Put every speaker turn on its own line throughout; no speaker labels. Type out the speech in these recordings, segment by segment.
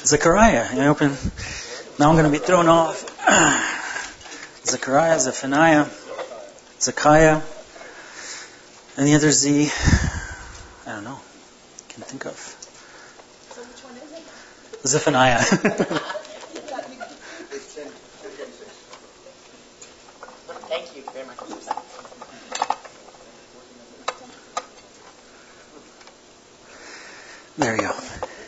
Zechariah. You open. Now I'm going to be thrown off. Zechariah, Zephaniah, Zekiah, any other Z? I don't know. Can't think of.
So which one is it?
Zephaniah.
Thank you very much.
There you go.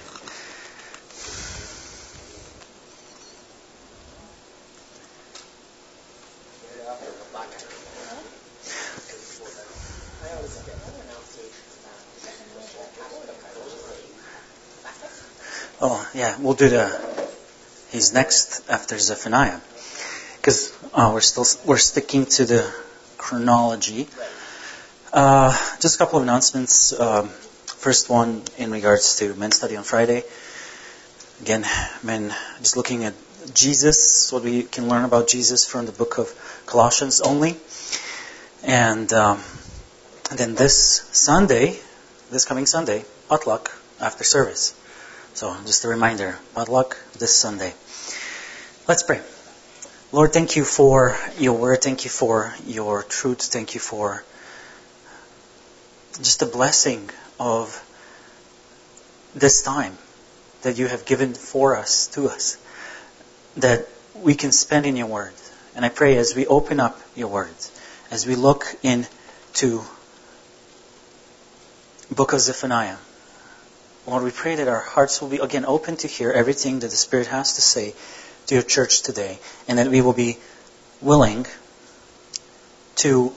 Oh, yeah, we'll do he's next after Zephaniah. Because we're sticking to the chronology. Just a couple of announcements. First one in regards to men's study on Friday. Again, men just looking at Jesus, what we can learn about Jesus from the book of Colossians only. And then this coming Sunday, potluck after service. So just a reminder, potluck this Sunday. Let's pray. Lord, thank you for your word. Thank you for your truth. Thank you for just the blessing of this time that you have given for us, to us, that we can spend in your word. And I pray as we open up your word, as we look into book of Zephaniah, Lord, we pray that our hearts will be again open to hear everything that the Spirit has to say to your church today, and that we will be willing to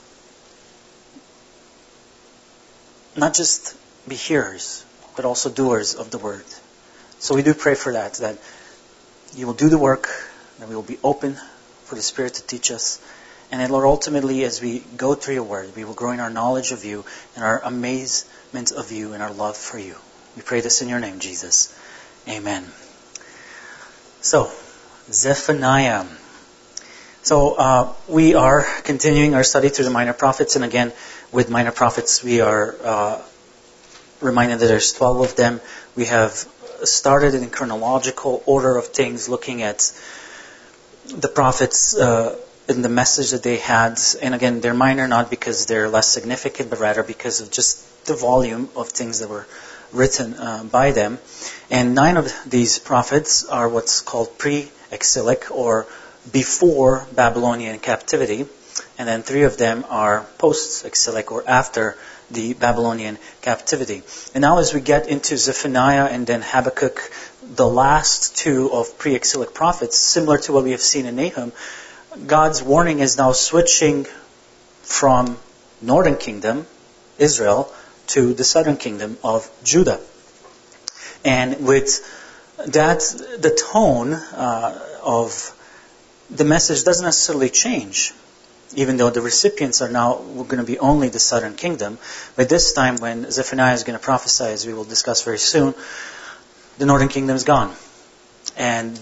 not just be hearers, but also doers of the word. So we do pray for that you will do the work, that we will be open for the Spirit to teach us, and that, Lord, ultimately as we go through your word, we will grow in our knowledge of you and our amazement of you and our love for you. We pray this in your name, Jesus. Amen. So, Zephaniah. So, we are continuing our study through the minor prophets, and again, with minor prophets, we are reminded that there's 12 of them. We have started in chronological order of things, looking at the prophets in the message that they had. And again, they're minor not because they're less significant, but rather because of just the volume of things that were written by them. And 9 of these prophets are what's called pre-exilic, or before Babylonian captivity. And then 3 of them are post-exilic, or after the Babylonian captivity. And now as we get into Zephaniah and then Habakkuk, the last 2 of pre-exilic prophets, similar to what we have seen in Nahum, God's warning is now switching from northern kingdom, Israel, to the southern kingdom of Judah. And with that, the tone of the message doesn't necessarily change, even though the recipients are now going to be only the southern kingdom. But this time, when Zephaniah is going to prophesy, as we will discuss very soon, the northern kingdom is gone. And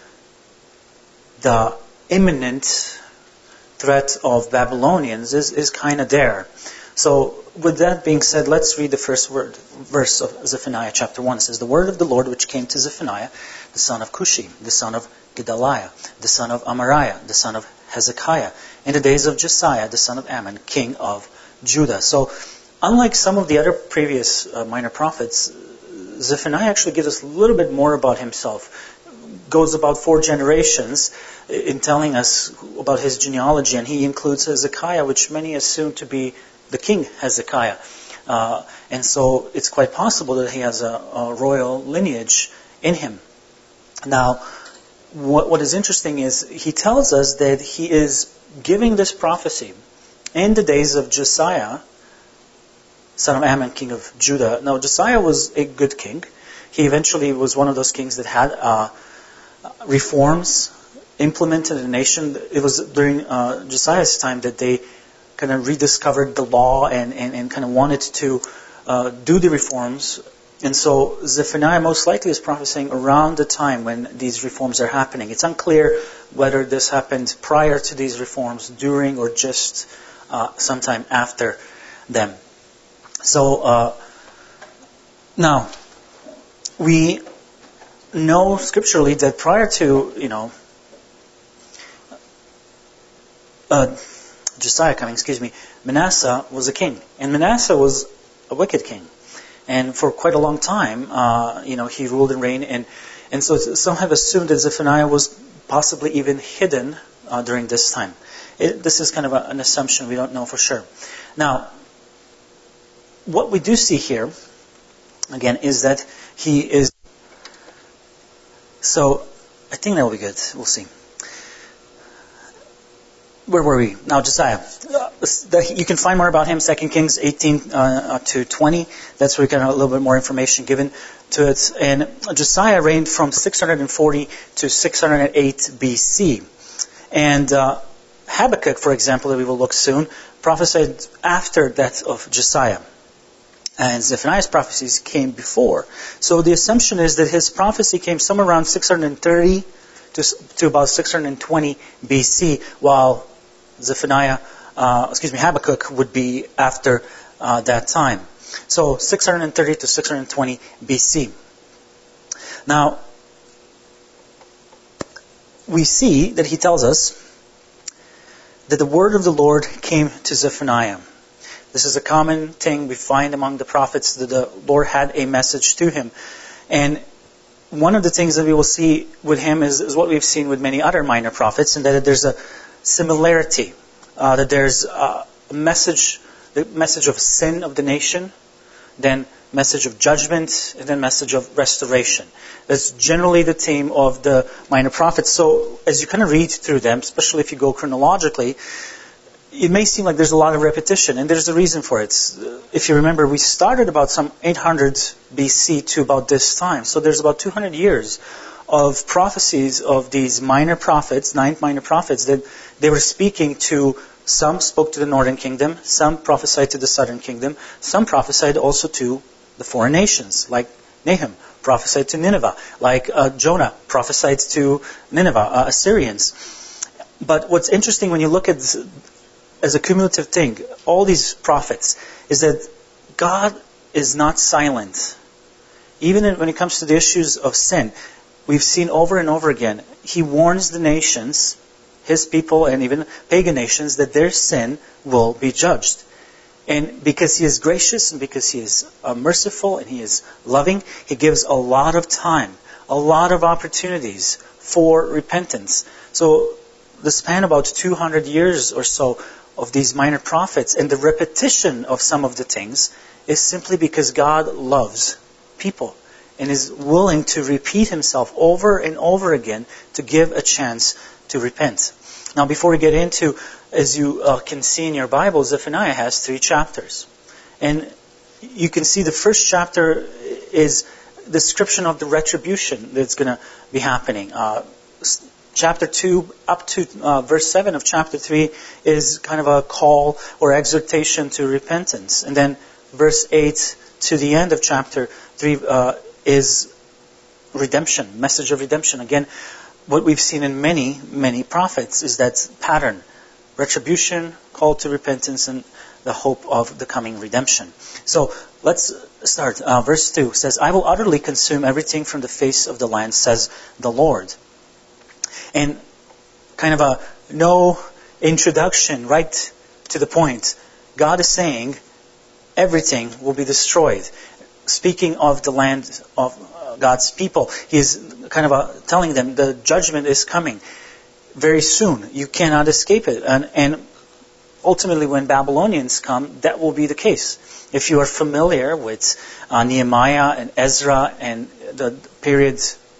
the imminent threat of Babylonians is kind of there. So, with that being said, let's read the first verse of Zephaniah chapter 1. It says, "The word of the Lord which came to Zephaniah, the son of Cushi, the son of Gedaliah, the son of Amariah, the son of Hezekiah, in the days of Josiah, the son of Ammon, king of Judah." So, unlike some of the other previous minor prophets, Zephaniah actually gives us a little bit more about himself. Goes about 4 generations in telling us about his genealogy, and he includes Hezekiah, which many assume to be the king Hezekiah. And so it's quite possible that he has a royal lineage in him. Now, what is interesting is he tells us that he is giving this prophecy in the days of Josiah, son of Ammon, king of Judah. Now, Josiah was a good king. He eventually was one of those kings that had reforms implemented in the nation. It was during Josiah's time that they kind of rediscovered the law and kind of wanted to do the reforms. And so Zephaniah most likely is prophesying around the time when these reforms are happening. It's unclear whether this happened prior to these reforms, during, or just sometime after them. So now, we know scripturally that prior to, Josiah coming, Manasseh was a king. And Manasseh was a wicked king. And for quite a long time, he ruled and reigned. And so some have assumed that Zephaniah was possibly even hidden during this time. This is kind of an assumption. We don't know for sure. Now, what we do see here, again, is that he is... So, I think that will be good. We'll see. Where were we? Now, Josiah. You can find more about him, 2 Kings 18 to 20. That's where you get a little bit more information given to it. And Josiah reigned from 640 to 608 BC. And Habakkuk, for example, that we will look soon, prophesied after that of Josiah. And Zephaniah's prophecies came before. So the assumption is that his prophecy came somewhere around 630 to about 620 BC, while Habakkuk would be after that time. So 630 to 620 BC. Now, we see that he tells us that the word of the Lord came to Zephaniah. This is a common thing we find among the prophets, that the Lord had a message to him. And one of the things that we will see with him is what we've seen with many other minor prophets, and that there's a similarity. That there's a message, the message of sin of the nation, then message of judgment, and then message of restoration. That's generally the theme of the minor prophets. So as you kind of read through them, especially if you go chronologically, it may seem like there's a lot of repetition, and there's a reason for it. If you remember, we started about some 800 BC to about this time. So there's about 200 years of prophecies of these minor prophets, 9 minor prophets, that they were speaking to. Some spoke to the northern kingdom, some prophesied to the southern kingdom, some prophesied also to the foreign nations, like Nahum prophesied to Nineveh, like Jonah prophesied to Nineveh, Assyrians. But what's interesting when you look at this, as a cumulative thing, all these prophets, is that God is not silent. Even when it comes to the issues of sin, we've seen over and over again, He warns the nations, His people and even pagan nations, that their sin will be judged. And because He is gracious and because He is merciful and He is loving, He gives a lot of time, a lot of opportunities for repentance. So the span about 200 years or so of these minor prophets and the repetition of some of the things is simply because God loves people and is willing to repeat Himself over and over again to give a chance to repent. Now, before we get into, as you can see in your Bible, Zephaniah has 3 chapters. And you can see the first chapter is the description of the retribution that's going to be happening. Chapter 2 up to verse 7 of chapter 3 is kind of a call or exhortation to repentance. And then verse 8 to the end of chapter 3 is redemption, message of redemption. Again, what we've seen in many, many prophets is that pattern. Retribution, call to repentance, and the hope of the coming redemption. So let's start. Verse 2 says, I will utterly consume everything from the face of the land, says the Lord. And kind of a no introduction, right to the point. God is saying everything will be destroyed. Speaking of the land of God's people, He is kind of telling them the judgment is coming very soon. You cannot escape it. And ultimately when Babylonians come, that will be the case. If you are familiar with Nehemiah and Ezra and the period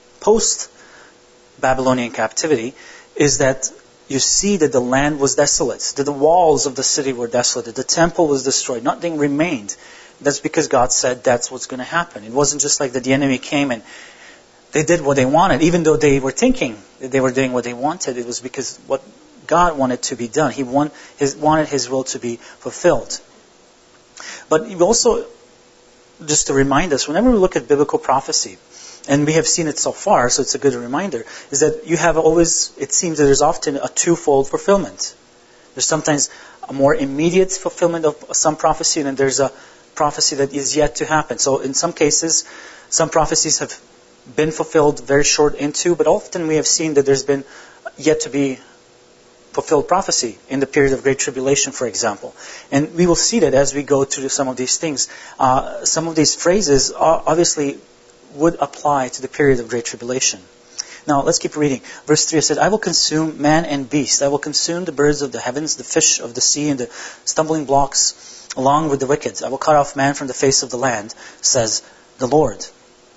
post-Babylonian captivity, is that you see that the land was desolate, that the walls of the city were desolate, that the temple was destroyed, nothing remained. That's because God said that's what's going to happen. It wasn't just like that the enemy came and they did what they wanted, even though they were thinking that they were doing what they wanted. It was because what God wanted to be done. He wanted His will to be fulfilled. But also, just to remind us, whenever we look at biblical prophecy, and we have seen it so far, so it's a good reminder, is that you have always, it seems that there's often a twofold fulfillment. There's sometimes a more immediate fulfillment of some prophecy, and then there's a prophecy that is yet to happen. So in some cases, some prophecies have been fulfilled very short into, but often we have seen that there's been yet to be fulfilled prophecy in the period of Great Tribulation, for example. And we will see that as we go through some of these things. Some of these phrases obviously would apply to the period of Great Tribulation. Now, let's keep reading. Verse 3 said, I will consume man and beast. I will consume the birds of the heavens, the fish of the sea, and the stumbling blocks along with the wicked. I will cut off man from the face of the land, says the Lord.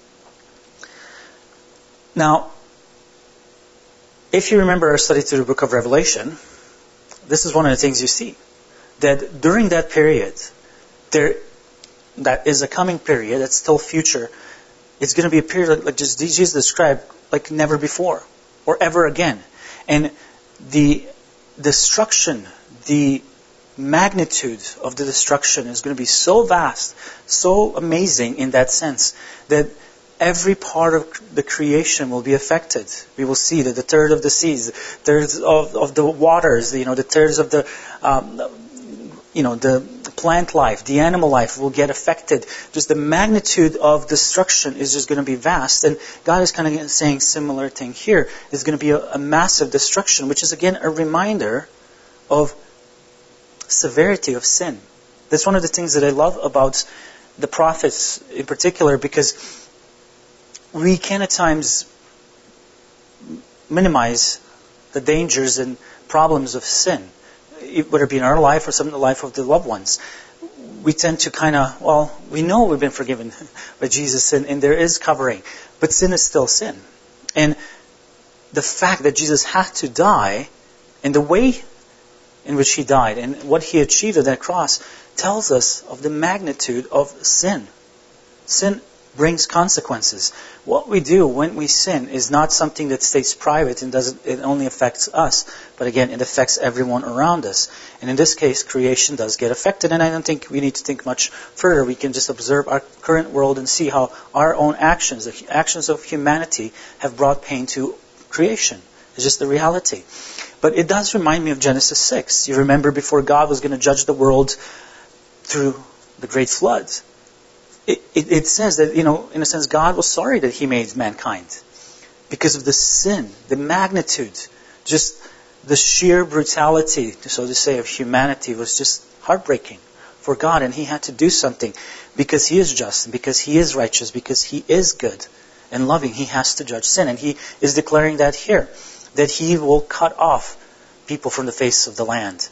Now, if you remember our study through the book of Revelation, this is one of the things you see. That during that period, that is a coming period, that's still future. It's going to be a period like just Jesus described, like never before or ever again. And the destruction, the magnitude of the destruction is going to be so vast, so amazing in that sense, that every part of the creation will be affected. We will see that the third of the seas, thirds of the waters, the thirds of the plant life, the animal life will get affected. Just the magnitude of destruction is just going to be vast. And God is kind of saying similar thing here. There's going to be a massive destruction, which is again a reminder of severity of sin. That's one of the things that I love about the prophets in particular, because we can at times minimize the dangers and problems of sin, whether it be in our life or some in the life of the loved ones. We tend to we know we've been forgiven by Jesus and there is covering, but sin is still sin. And the fact that Jesus had to die and the way in which He died and what He achieved at that cross tells us of the magnitude of sin. Sin brings consequences. What we do when we sin is not something that stays private and it only affects us, but again, it affects everyone around us. And in this case, creation does get affected, and I don't think we need to think much further. We can just observe our current world and see how our own actions, the actions of humanity, have brought pain to creation. It's just the reality. But it does remind me of Genesis 6. You remember before God was going to judge the world through the great flood. It says that, in a sense, God was sorry that He made mankind because of the sin, the magnitude, just the sheer brutality, so to say, of humanity was just heartbreaking for God. And He had to do something because He is just, and because He is righteous, because He is good and loving. He has to judge sin. And He is declaring that here, that He will cut off people from the face of the land.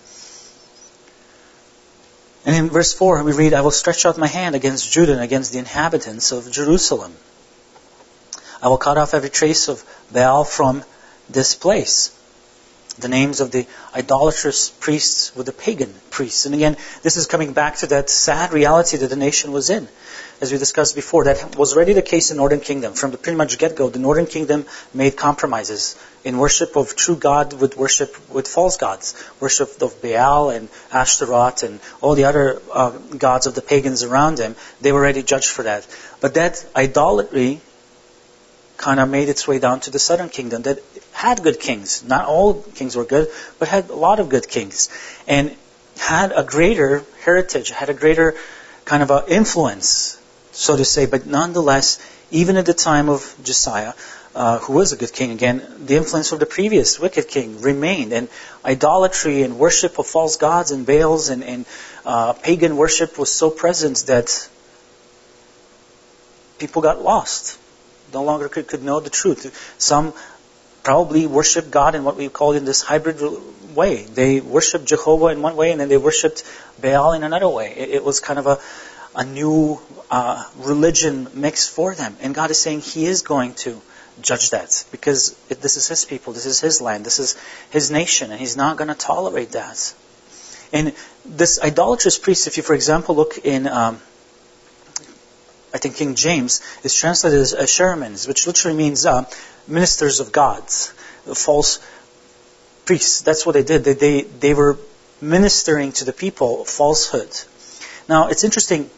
And in verse 4 we read, I will stretch out my hand against Judah and against the inhabitants of Jerusalem. I will cut off every trace of Baal from this place. The names of the idolatrous priests with the pagan priests. And again, this is coming back to that sad reality that the nation was in. As we discussed before, that was already the case in Northern Kingdom. From the pretty much get-go, the Northern Kingdom made compromises in worship of true God with worship with false gods. Worship of Baal and Ashtaroth and all the other gods of the pagans around them. They were already judged for that. But that idolatry kind of made its way down to the Southern Kingdom that had good kings. Not all kings were good, but had a lot of good kings. And had a greater heritage, had a greater kind of influence, so to say. But nonetheless, even at the time of Josiah, who was a good king again, the influence of the previous wicked king remained. And idolatry and worship of false gods and Baals and pagan worship was so present that people got lost. No longer could know the truth. Some probably worship God in what we call in this hybrid way. They worshiped Jehovah in one way and then they worshipped Baal in another way. It was kind of a new religion mix for them. And God is saying He is going to judge that because this is His people, this is His land, this is His nation, and He's not going to tolerate that. And this idolatrous priest, if you, for example, look in I think King James, is translated as Ashermans, which literally means ministers of gods, false priests. That's what they did. They were ministering to the people falsehood. Now, it's interesting,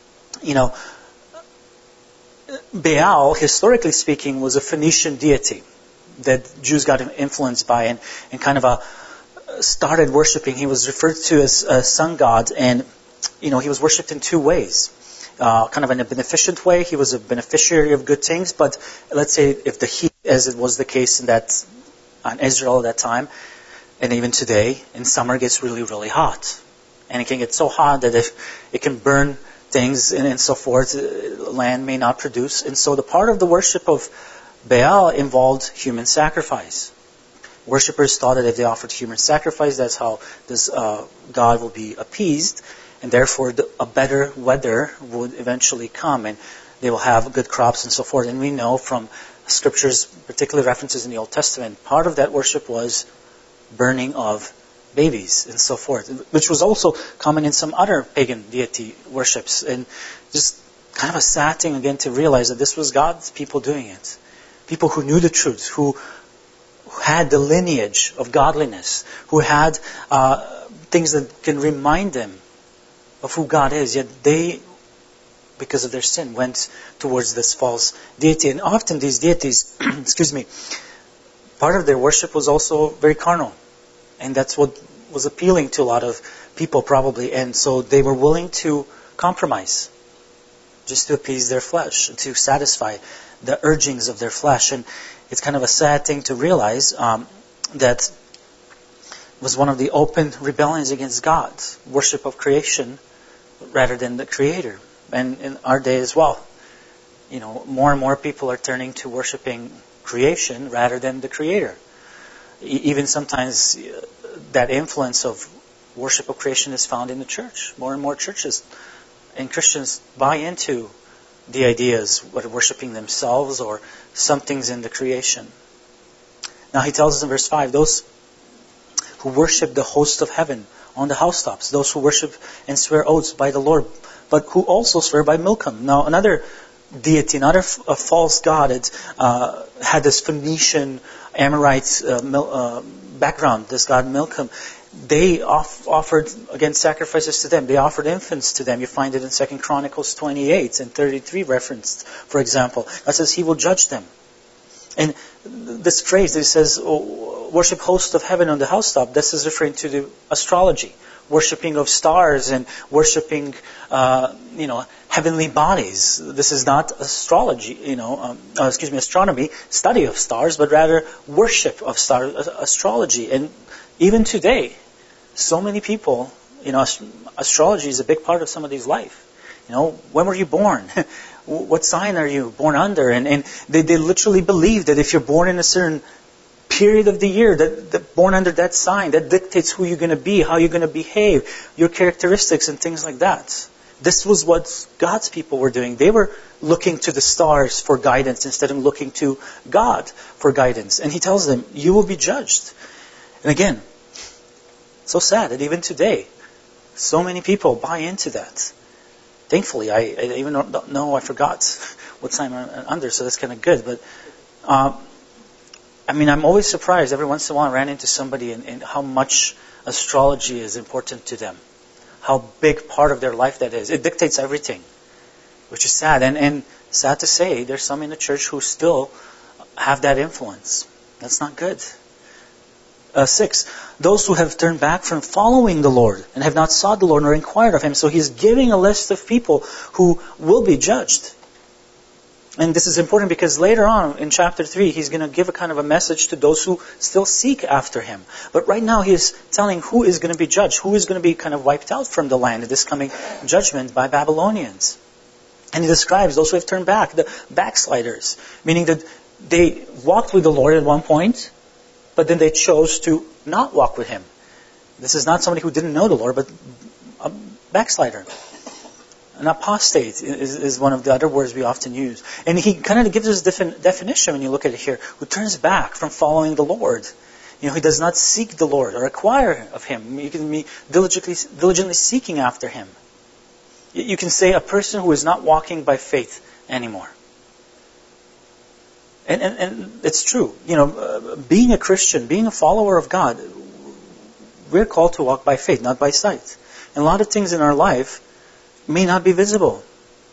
Baal, historically speaking, was a Phoenician deity that Jews got influenced by and kind of started worshipping. He was referred to as a sun god, and he was worshipped in two ways. kind of in a beneficent way. He was a beneficiary of good things. But let's say if the heat, as it was the case on Israel at that time, and even today, in summer gets really, really hot. And it can get so hot that if it can burn things and so forth, land may not produce. And so the part of the worship of Baal involved human sacrifice. Worshippers thought that if they offered human sacrifice, that's how this God will be appeased, and therefore a better weather would eventually come, and they will have good crops and so forth. And we know from scriptures, particularly references in the Old Testament, part of that worship was burning of babies and so forth, which was also common in some other pagan deity worships. And just kind of a sad thing again to realize that this was God's people doing it. People who knew the truth, who had the lineage of godliness, who had things that can remind them of who God is, yet they, because of their sin, went towards this false deity. And often these deities, part of their worship was also very carnal. And that's what was appealing to a lot of people probably. And so they were willing to compromise just to appease their flesh, to satisfy the urgings of their flesh. And it's kind of a sad thing to realize that was one of the open rebellions against God, worship of creation rather than the Creator. And in our day as well, more and more people are turning to worshiping creation rather than the Creator. Even sometimes that influence of worship of creation is found in the church. More and more churches and Christians buy into the ideas, whether worshiping themselves or some things in the creation. Now he tells us in verse 5, those who worship the host of heaven on the housetops, those who worship and swear oaths by the Lord, but who also swear by Milcom. Now another deity, another false god, had this Phoenician Amorite background, this god Milcom. They offered, again, sacrifices to them. They offered infants to them. You find it in 2 Chronicles 28 and 33 referenced, for example. That says he will judge them. And this phrase that says, worship host of heaven on the housetop, this is referring to the astrology, worshipping of stars and worshipping, heavenly bodies. This is not astrology, astronomy, study of stars, but rather worship of stars, astrology. And even today, so many people, astrology is a big part of somebody's life. When were you born? What sign are you born under? And they literally believe that if you're born in a certain period of the year, that born under that sign, that dictates who you're going to be, how you're going to behave, your characteristics and things like that. This was what God's people were doing. They were looking to the stars for guidance instead of looking to God for guidance. And he tells them, you will be judged. And again, so sad that even today, so many people buy into that. Thankfully, I even don't know, I forgot what sign I'm under, so that's kind of good. But, I'm always surprised. Every once in a while I ran into somebody and how much astrology is important to them. How big part of their life that is. It dictates everything, which is sad. And sad to say, there's some in the church who still have that influence. That's not good. 6, those who have turned back from following the Lord and have not sought the Lord nor inquired of Him. So He's giving a list of people who will be judged. And this is important because later on in chapter 3, He's going to give a kind of a message to those who still seek after Him. But right now He is telling who is going to be judged, who is going to be kind of wiped out from the land in this coming judgment by Babylonians. And He describes those who have turned back, the backsliders, meaning that they walked with the Lord at one point, but then they chose to not walk with Him. This is not somebody who didn't know the Lord, but a backslider. An apostate is one of the other words we often use. And he kind of gives us a definition when you look at it here. Who turns back from following the Lord. He does not seek the Lord or acquire of Him. You can be diligently seeking after Him. You can say a person who is not walking by faith anymore. And it's true. Being a Christian, being a follower of God, we're called to walk by faith, not by sight. And a lot of things in our life may not be visible.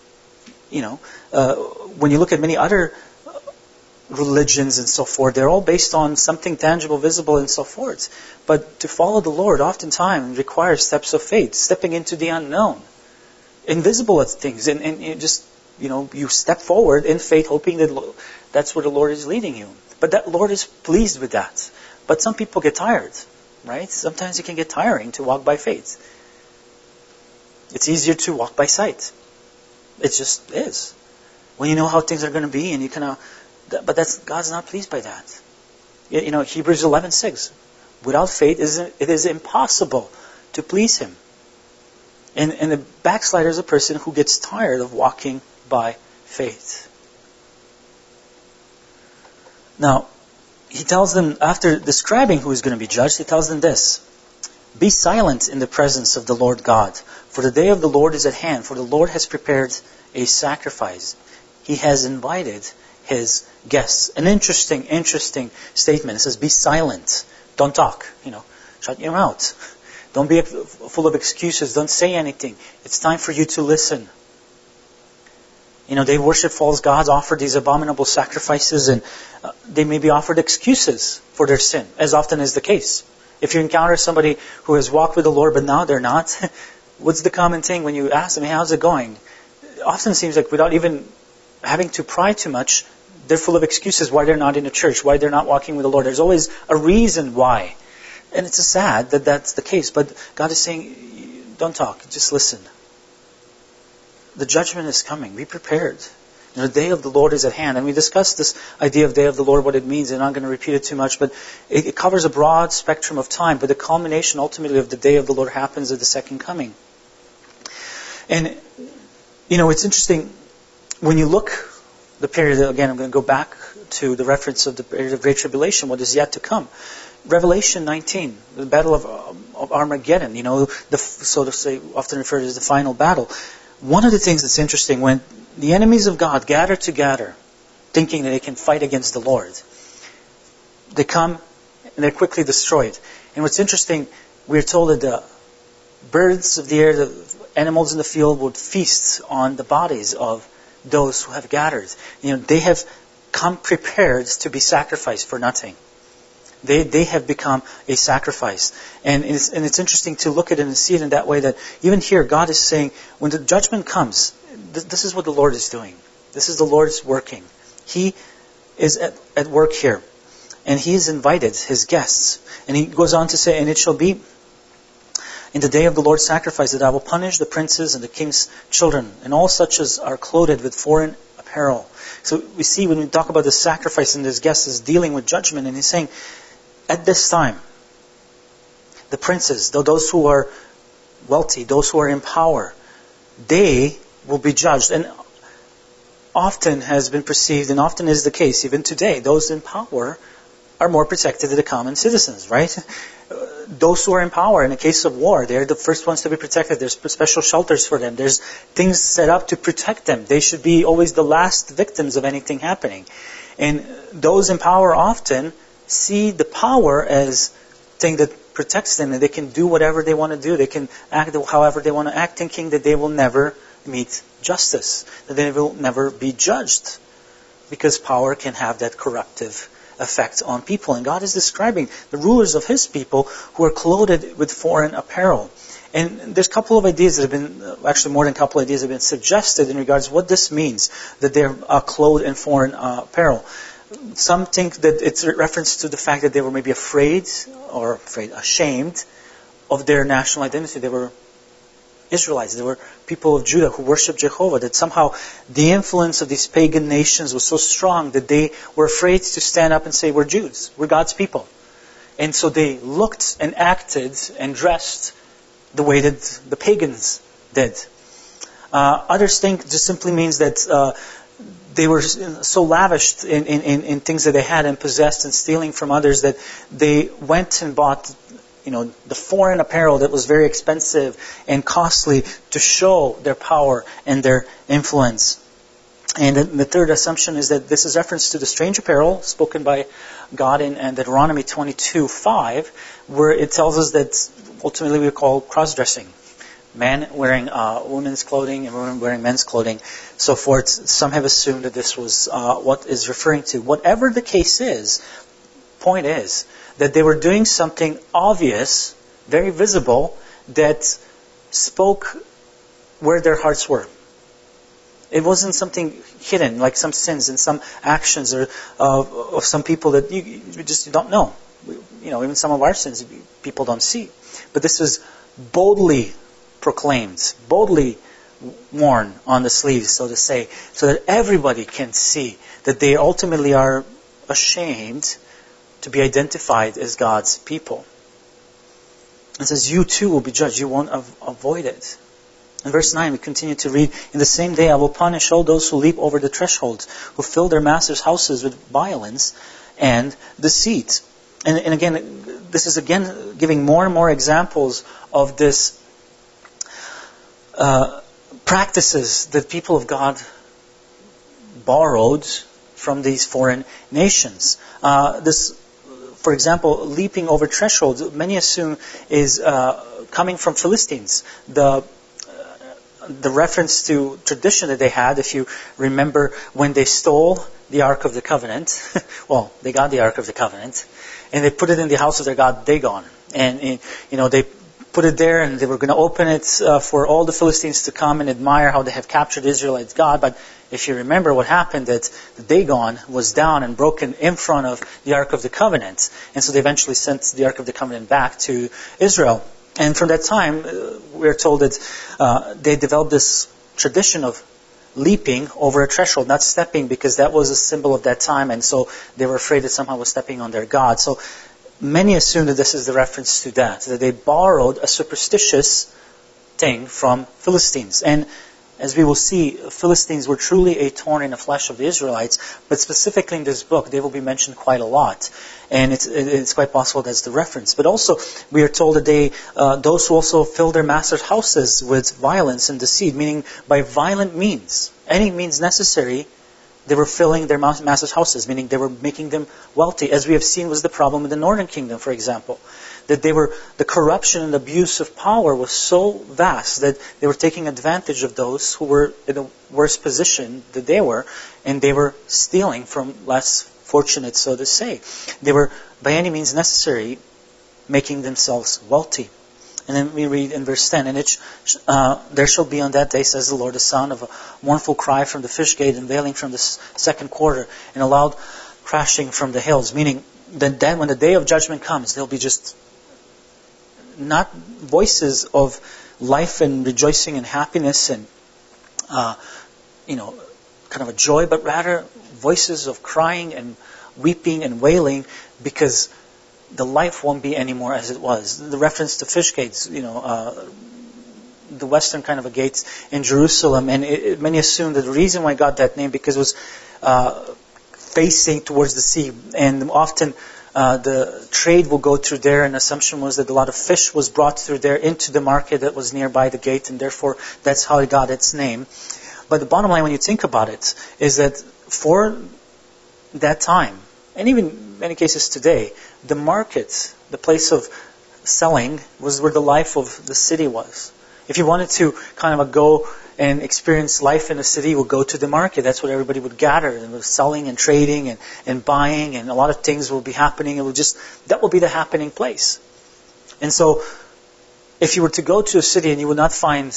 When you look at many other religions and so forth, they're all based on something tangible, visible, and so forth. But to follow the Lord oftentimes requires steps of faith, stepping into the unknown. invisible things, and you just, you step forward in faith, hoping that that's where the Lord is leading you. But that Lord is pleased with that. But some people get tired, right? Sometimes it can get tiring to walk by faith. It's easier to walk by sight. It just is. When you know how things are going to be, and you but God's not pleased by that. Hebrews 11:6. Without faith, it is impossible to please Him. And the backslider is a person who gets tired of walking by faith. Now, he tells them, after describing who is going to be judged, he tells them this: be silent in the presence of the Lord God, for the day of the Lord is at hand, for the Lord has prepared a sacrifice. He has invited His guests. An interesting statement. It says, be silent. Don't talk. Shut your mouth. Don't be full of excuses. Don't say anything. It's time for you to listen. They worship false gods, offer these abominable sacrifices, and they may be offered excuses for their sin, as often is the case. If you encounter somebody who has walked with the Lord, but now they're not, what's the common thing when you ask them, hey, how's it going? It often seems like without even having to pry too much, they're full of excuses why they're not in the church, why they're not walking with the Lord. There's always a reason why. And it's sad that that's the case. But God is saying, don't talk, just listen. The judgment is coming. Be prepared. The day of the Lord is at hand. And we discussed this idea of day of the Lord, what it means. And I'm not going to repeat it too much, but it covers a broad spectrum of time. But the culmination ultimately of the day of the Lord happens at the second coming. And, it's interesting. When you look the period, again, I'm going to go back to the reference of the period of Great Tribulation, what is yet to come. Revelation 19, the Battle of Armageddon, so to say, often referred to as the final battle. One of the things that's interesting, when the enemies of God gather together, thinking that they can fight against the Lord, they come and they're quickly destroyed. And what's interesting, we're told that the birds of the air, the animals in the field would feast on the bodies of those who have gathered. They have come prepared to be sacrificed for nothing. They have become a sacrifice. And it's interesting to look at it and see it in that way, that even here God is saying, when the judgment comes, this is what the Lord is doing. This is the Lord's working. He is at work here. And He has invited His guests. And He goes on to say, and it shall be in the day of the Lord's sacrifice that I will punish the princes and the king's children, and all such as are clothed with foreign apparel. So we see when we talk about the sacrifice, and this guest is dealing with judgment, and He's saying, at this time, the princes, those who are wealthy, those who are in power, they will be judged. And often has been perceived, and often is the case, even today, those in power are more protected than the common citizens, right? Those who are in power, in a case of war, they're the first ones to be protected. There's special shelters for them. There's things set up to protect them. They should be always the last victims of anything happening. And those in power often see the power as thing that protects them, and they can do whatever they want to do. They can act however they want to act, thinking that they will never meet justice, that they will never be judged, because power can have that corruptive effect on people. And God is describing the rulers of His people who are clothed with foreign apparel. And there's a couple of ideas that have been, actually more than a couple of ideas have been suggested in regards to what this means, that they're clothed in foreign apparel. Some think that it's a reference to the fact that they were maybe ashamed of their national identity. They were Israelites. They were people of Judah who worshiped Jehovah. That somehow the influence of these pagan nations was so strong that they were afraid to stand up and say, we're Jews, we're God's people. And so they looked and acted and dressed the way that the pagans did. Others think it just simply means that they were so lavished in things that they had and possessed and stealing from others that they went and bought the foreign apparel that was very expensive and costly to show their power and their influence. And the third assumption is that this is reference to the strange apparel spoken by God in Deuteronomy 22:5, where it tells us that ultimately we call cross-dressing. Men wearing women's clothing and women wearing men's clothing, so forth. Some have assumed that this was what is referring to. Whatever the case is, point is that they were doing something obvious, very visible, that spoke where their hearts were. It wasn't something hidden, like some sins and some actions or of some people that you just don't know. Even some of our sins people don't see. But this was boldly proclaimed, boldly worn on the sleeves, so to say, so that everybody can see that they ultimately are ashamed to be identified as God's people. It says, you too will be judged. You won't avoid it. In verse 9, we continue to read, in the same day I will punish all those who leap over the thresholds, who fill their masters' houses with violence and deceit. And again, this is again giving more and more examples of this practices that people of God borrowed from these foreign nations. For example, leaping over thresholds, many assume is coming from Philistines. The reference to tradition that they had, if you remember when they stole the Ark of the Covenant, well, they got the Ark of the Covenant, and they put it in the house of their god Dagon. And they put it there, and they were going to open it for all the Philistines to come and admire how they have captured Israel's God. But if you remember what happened, that Dagon was down and broken in front of the Ark of the Covenant. And so they eventually sent the Ark of the Covenant back to Israel. And from that time, we are told that they developed this tradition of leaping over a threshold, not stepping, because that was a symbol of that time, and so they were afraid that somehow was stepping on their God. So many assume that this is the reference to that they borrowed a superstitious thing from Philistines. And as we will see, Philistines were truly a thorn in the flesh of the Israelites, but specifically in this book, they will be mentioned quite a lot. And it's quite possible that's the reference. But also, we are told that those who also fill their masters' houses with violence and deceit, meaning by violent means, any means necessary, they were filling their masters' houses, meaning they were making them wealthy, as we have seen was the problem in the Northern Kingdom, for example. That the corruption and abuse of power was so vast that they were taking advantage of those who were in a worse position than they were, and they were stealing from less fortunate, so to say. They were, by any means necessary, making themselves wealthy. And then we read in verse 10, and there shall be on that day, says the Lord, the sound of a mournful cry from the fish gate and wailing from the second quarter, and a loud crashing from the hills. Meaning that then when the day of judgment comes, there'll be just not voices of life and rejoicing and happiness and kind of a joy, but rather voices of crying and weeping and wailing, because the life won't be anymore as it was. The reference to fish gates, the western kind of a gates in Jerusalem, and many assume that the reason why it got that name because it was facing towards the sea, and often the trade will go through there, and the assumption was that a lot of fish was brought through there into the market that was nearby the gate, and therefore that's how it got its name. But the bottom line, when you think about it, is that for that time, and even in many cases today, the market, the place of selling, was where the life of the city was. If you wanted to kind of go and experience life in a city, you would go to the market. That's where everybody would gather. And was selling and trading and buying, and a lot of things will be happening. That will be the happening place. And so, if you were to go to a city and you would not find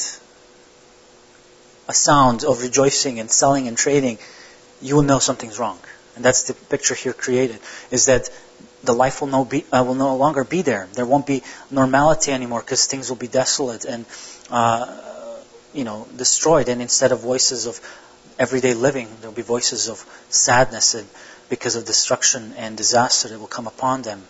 a sound of rejoicing and selling and trading, you will know something's wrong. And that's the picture here created, is that the life will no longer be there. There won't be normality anymore, because things will be desolate and destroyed. And instead of voices of everyday living, there will be voices of sadness, and because of destruction and disaster that will come upon them.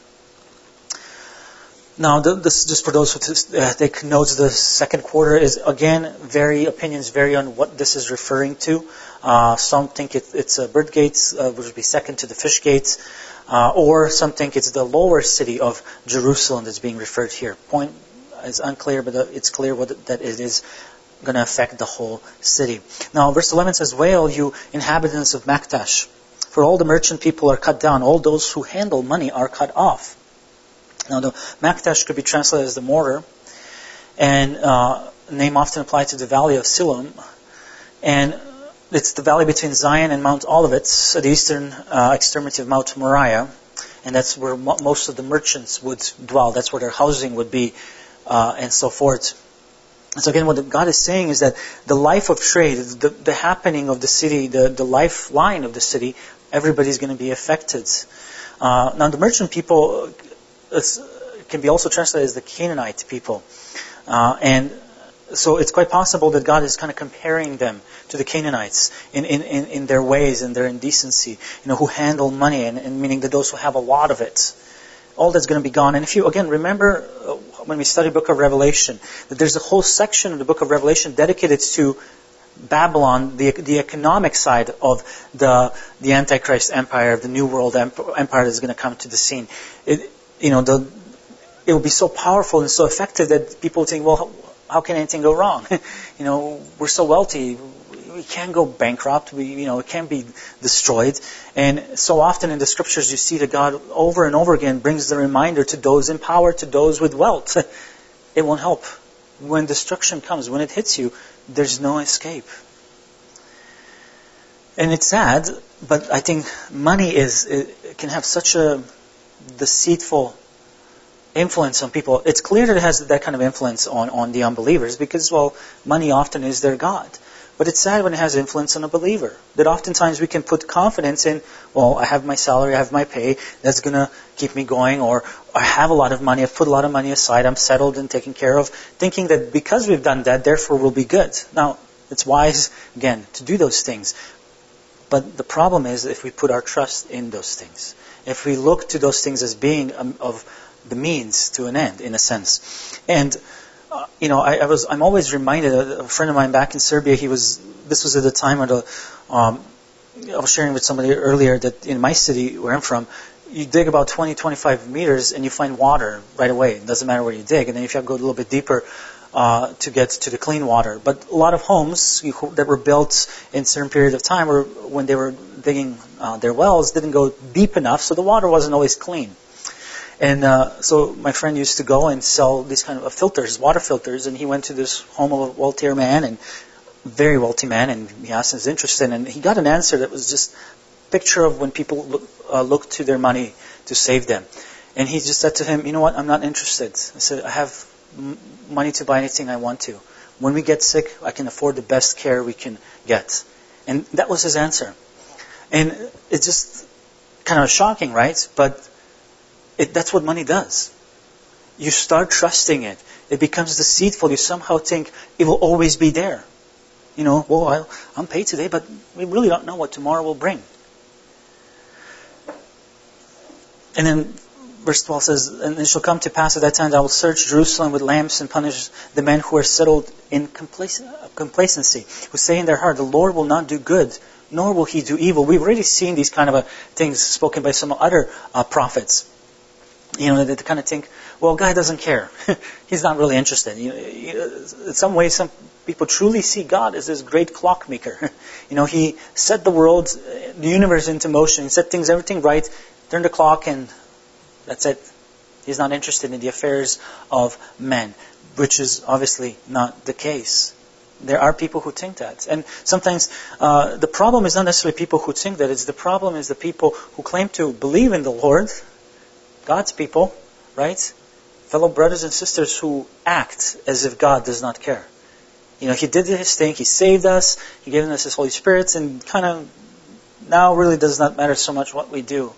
Now, this just for those who take notes, the second quarter is, again, opinions vary on what this is referring to. Some think it's bird gates, which would be second to the fish gates, or some think it's the lower city of Jerusalem that's being referred here. Point is unclear, but it's clear that it is going to affect the whole city. Now, verse 11 says, "Wail, you inhabitants of Maktash, for all the merchant people are cut down, all those who handle money are cut off." Now, the Maktash could be translated as the mortar, and name often applied to the valley of Siloam, and it's the valley between Zion and Mount Olivet, at the eastern extremity of Mount Moriah, and that's where most of the merchants would dwell. That's where their housing would be, and so forth. So again, what God is saying is that the life of trade, the happening of the city, the lifeline of the city, everybody's going to be affected. Now the merchant people can be also translated as the Canaanite people. And so it's quite possible that God is kind of comparing them to the Canaanites in their ways and their indecency, who handle money, and meaning that those who have a lot of it. All that's going to be gone. And if you, again, remember when we study the book of Revelation, that there's a whole section of the book of Revelation dedicated to Babylon, the economic side of the Antichrist empire, the New World empire that's going to come to the scene. It will be so powerful and so effective that people think, well, how can anything go wrong? We're so wealthy. We can't go bankrupt. It can't be destroyed. And so often in the scriptures you see that God over and over again brings the reminder to those in power, to those with wealth. It won't help. When destruction comes, when it hits you, there's no escape. And it's sad, but I think money can have such a deceitful influence on people. It's clear that it has that kind of influence on the unbelievers because, well, money often is their God. But it's sad when it has influence on a believer. That oftentimes we can put confidence in, well, I have my salary, I have my pay, that's going to keep me going, or I have a lot of money, I've put a lot of money aside, I'm settled and taken care of, thinking that because we've done that, therefore we'll be good. Now, it's wise, again, to do those things. But the problem is if we put our trust in those things. If we look to those things as being of the means to an end, in a sense. And I'm always reminded, a friend of mine back in Serbia, this was at the time when I was sharing with somebody earlier that in my city, where I'm from, you dig about 20, 25 meters and you find water right away. It doesn't matter where you dig. And then if you have to go a little bit deeper to get to the clean water. But a lot of homes that were built in a certain period of time, or when they were digging their wells, didn't go deep enough, so the water wasn't always clean. And so my friend used to go and sell these kind of filters, water filters, and he went to this home of a wealthier man, and very wealthy man, and he asked his interest in, and he got an answer that was just a picture of when people look to their money to save them. And he just said to him, you know what, I'm not interested. I said, I have money to buy anything I want to. When we get sick, I can afford the best care we can get. And that was his answer. And it's just kind of shocking, right? But that's what money does. You start trusting it. It becomes deceitful. You somehow think it will always be there. Well, I'm paid today, but we really don't know what tomorrow will bring. And then verse 12 says, and it shall come to pass at that time that I will search Jerusalem with lamps and punish the men who are settled in complacency, who say in their heart, the Lord will not do good, nor will He do evil. We've already seen these kind of things spoken by some other prophets. They kind of think, well, God doesn't care. He's not really interested. In some ways, some people truly see God as this great clockmaker. He set the world, the universe into motion. He set everything right, turned the clock, and that's it. He's not interested in the affairs of men, which is obviously not the case. There are people who think that. And sometimes the problem is not necessarily people who think that. The problem is the people who claim to believe in the Lord, God's people, right? Fellow brothers and sisters who act as if God does not care. He did His thing, He saved us, He gave us His Holy Spirit, and kind of now really does not matter so much what we do.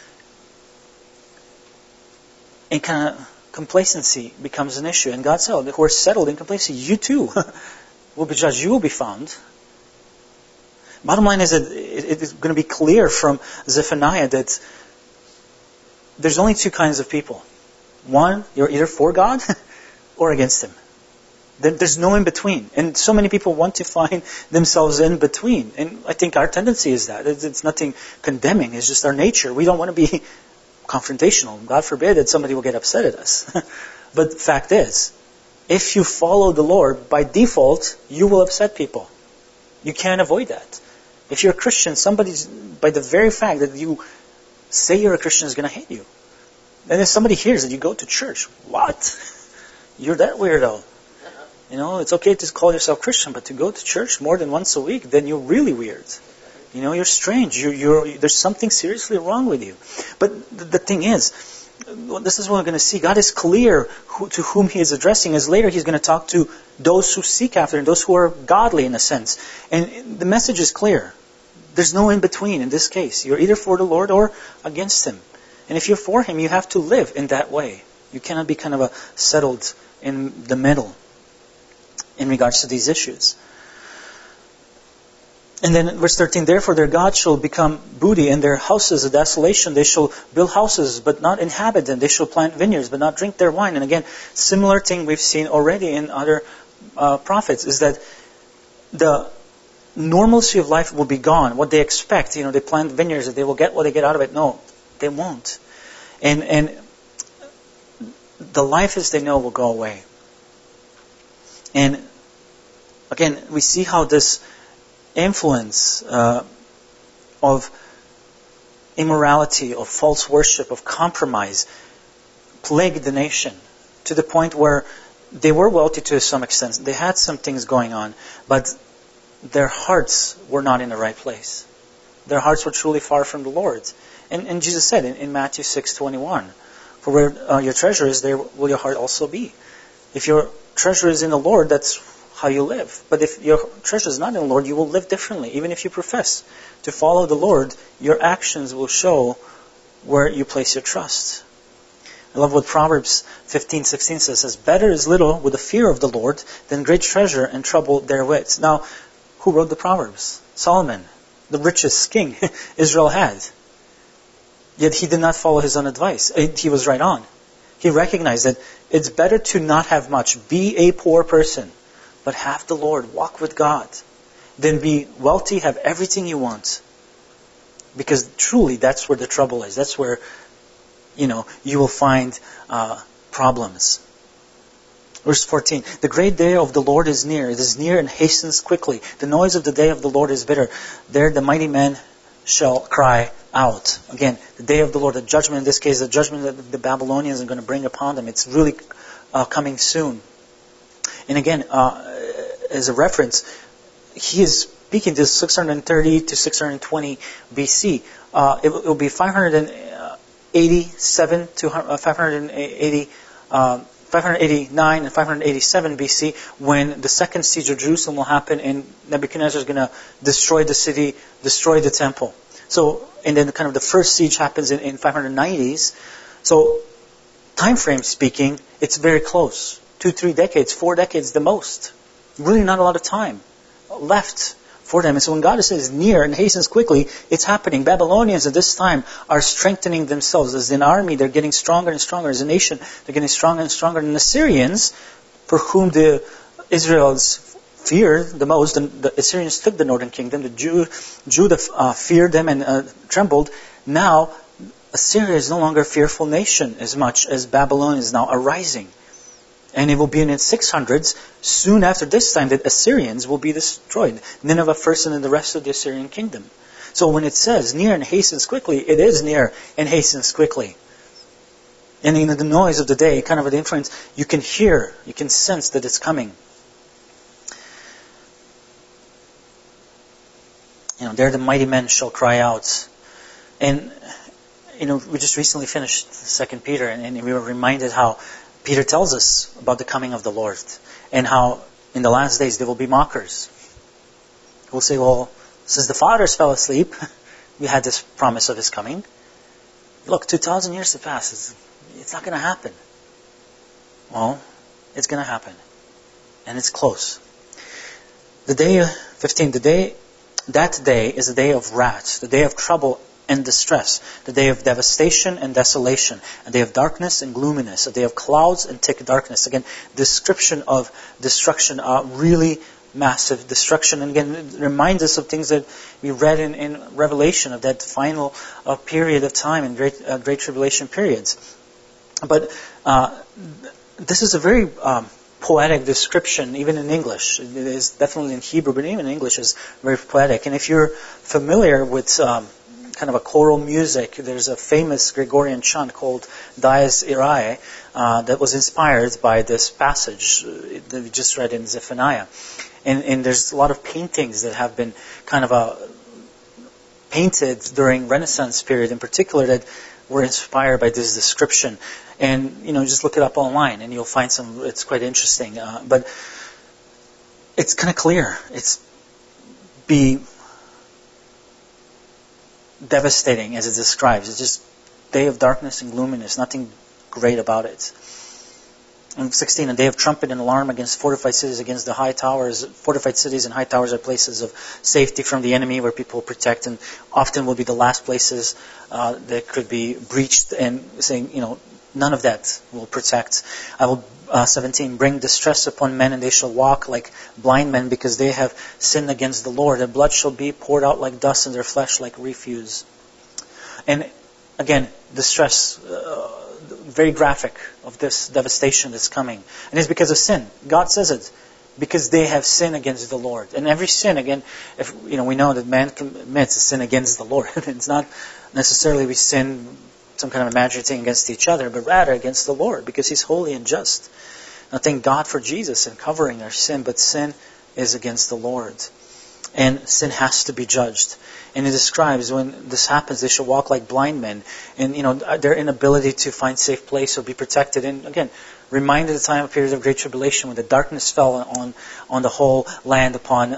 And kind of complacency becomes an issue. And God said, who are settled in complacency, you too will be judged, you will be found. Bottom line is that it is going to be clear from Zephaniah that there's only two kinds of people. One, you're either for God or against Him. There's no in between. And so many people want to find themselves in between. And I think our tendency is that. It's nothing condemning. It's just our nature. We don't want to be confrontational. God forbid that somebody will get upset at us. But the fact is, if you follow the Lord, by default, you will upset people. You can't avoid that. If you're a Christian, somebody's, by the very fact that you say you're a Christian, is going to hate you. And if somebody hears that you go to church, what? You're that weirdo. It's okay to call yourself Christian, but to go to church more than once a week, then you're really weird. You're strange. There's something seriously wrong with you. But the thing is, this is what we're going to see. God is clear to whom He is addressing, as later He's going to talk to those who seek after Him, those who are godly in a sense. And the message is clear. There's no in between in this case. You're either for the Lord or against Him. And if you're for Him, you have to live in that way. You cannot be kind of settled in the middle in regards to these issues. And then verse 13, therefore their God shall become booty, and their houses a desolation. They shall build houses, but not inhabit them. They shall plant vineyards, but not drink their wine. And again, similar thing we've seen already in other prophets, is that the normalcy of life will be gone. What they expect, they plant vineyards, that they will get what they get out of it. No, they won't. And the life as they know will go away. And again, we see how this influence of immorality, of false worship, of compromise plagued the nation to the point where they were wealthy to some extent. They had some things going on, but their hearts were not in the right place. Their hearts were truly far from the Lord. And Jesus said in Matthew 6:21, for where your treasure is, there will your heart also be. If your treasure is in the Lord, that's how you live. But if your treasure is not in the Lord, you will live differently. Even if you profess to follow the Lord, your actions will show where you place your trust. I love what Proverbs 15:16 says, better is little with the fear of the Lord than great treasure and trouble therewith. Now, who wrote the Proverbs? Solomon, the richest king Israel had. Yet he did not follow his own advice. He was right on. He recognized that it's better to not have much, be a poor person, but have the Lord, walk with God, than be wealthy, have everything you want. Because truly, that's where the trouble is. That's where, you will find problems. Verse 14, the great day of the Lord is near. It is near and hastens quickly. The noise of the day of the Lord is bitter. There the mighty men shall cry out. Again, the day of the Lord, the judgment, in this case, the judgment that the Babylonians are going to bring upon them. It's really coming soon. And again, as a reference, he is speaking to 630 to 620 BC. It will be 587 to 589 and 587 BC when the second siege of Jerusalem will happen, and Nebuchadnezzar is going to destroy the city, destroy the temple. So, and then kind of the first siege happens in 590s. So, time frame speaking, it's very close. 2-3 decades, 4 decades the most. Really not a lot of time left for them. And so when God says near and hastens quickly, it's happening. Babylonians at this time are strengthening themselves. As an army, they're getting stronger and stronger. As a nation, they're getting stronger and stronger. And the Assyrians, for whom the Israelites feared the most, and the Assyrians took the northern kingdom, Judah feared them and trembled. Now, Assyria is no longer a fearful nation as much as Babylon is now arising. And it will be in the 600s, soon after this time, that Assyrians will be destroyed. Nineveh first and then the rest of the Assyrian kingdom. So when it says near and hastens quickly, it is near and hastens quickly. And in the noise of the day, kind of an influence, you can hear, you can sense that it's coming. There the mighty men shall cry out. And, we just recently finished 2 Peter, and we were reminded how Peter tells us about the coming of the Lord, and how in the last days there will be mockers who will say, well, since the fathers fell asleep, we had this promise of His coming. Look, 2,000 years have passed. It's not going to happen. Well, it's going to happen. And it's close. The day 15, that day is a day of wrath, the day of trouble and distress, the day of devastation and desolation, a day of darkness and gloominess, a day of clouds and thick darkness. Again, description of destruction, really massive destruction. And again, it reminds us of things that we read in Revelation, of that final period of time in great tribulation periods. But this is a very poetic description, even in English. It is definitely in Hebrew, but even in English is very poetic. And if you're familiar with kind of a choral music, there's a famous Gregorian chant called Dies Irae that was inspired by this passage that we just read in Zephaniah. And there's a lot of paintings that have been kind of painted during Renaissance period in particular that were inspired by this description. And, just look it up online and you'll find it's quite interesting. But it's kind of clear. It's be devastating as it describes. It's just day of darkness and gloominess. Nothing great about it. In 16, a day of trumpet and alarm against fortified cities, against the high towers. Fortified cities and high towers are places of safety from the enemy where people protect, and often will be the last places that could be breached, and saying, none of that will protect. I will, 17, bring distress upon men, and they shall walk like blind men, because they have sinned against the Lord. Their blood shall be poured out like dust, and their flesh like refuse. And again, distress, very graphic of this devastation that's coming. And it's because of sin. God says it. Because they have sinned against the Lord. And every sin, again, if we know that man commits a sin against the Lord. It's not necessarily we sin some kind of imaginary thing against each other, but rather against the Lord, because He's holy and just. And I thank God for Jesus and covering our sin, but sin is against the Lord. And sin has to be judged. And it describes when this happens, they shall walk like blind men. And, their inability to find safe place or be protected. And again, reminded the time of period of great tribulation when the darkness fell on the whole land upon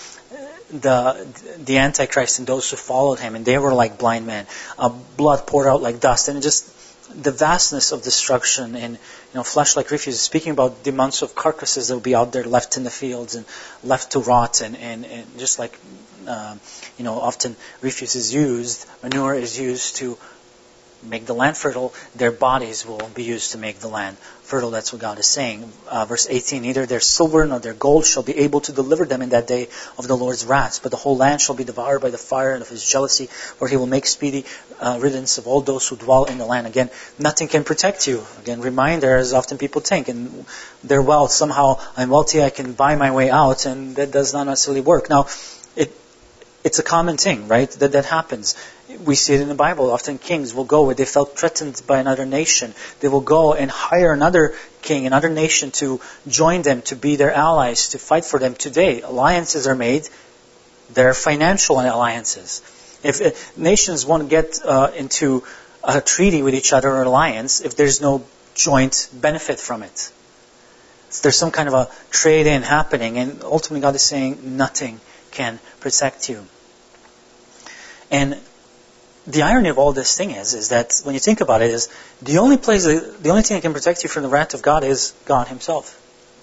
the Antichrist and those who followed him. And they were like blind men. Blood poured out like dust. And just the vastness of destruction and flesh like refuse. Speaking about the amounts of carcasses that will be out there left in the fields and left to rot and just like often refuse is used, manure is used to make the land fertile. Their bodies will be used to make the land fertile. That's what God is saying. Verse 18, neither their silver nor their gold shall be able to deliver them in that day of the Lord's wrath, but the whole land shall be devoured by the fire and of His jealousy, for He will make speedy riddance of all those who dwell in the land. Again, nothing can protect you. Again, reminder, as often people think, and their wealth, somehow I'm wealthy, I can buy my way out, and that does not necessarily work. Now, it's a common thing, right? That happens. We see it in the Bible. Often kings will go where they felt threatened by another nation. They will go and hire another king, another nation to join them, to be their allies, to fight for them. Today, alliances are made. They're financial alliances. If nations won't get into a treaty with each other or alliance if there's no joint benefit from it. There's some kind of a trade-in happening, and ultimately God is saying nothing can protect you. And the irony of all this thing is that when you think about it, is the only thing that can protect you from the wrath of God is God Himself.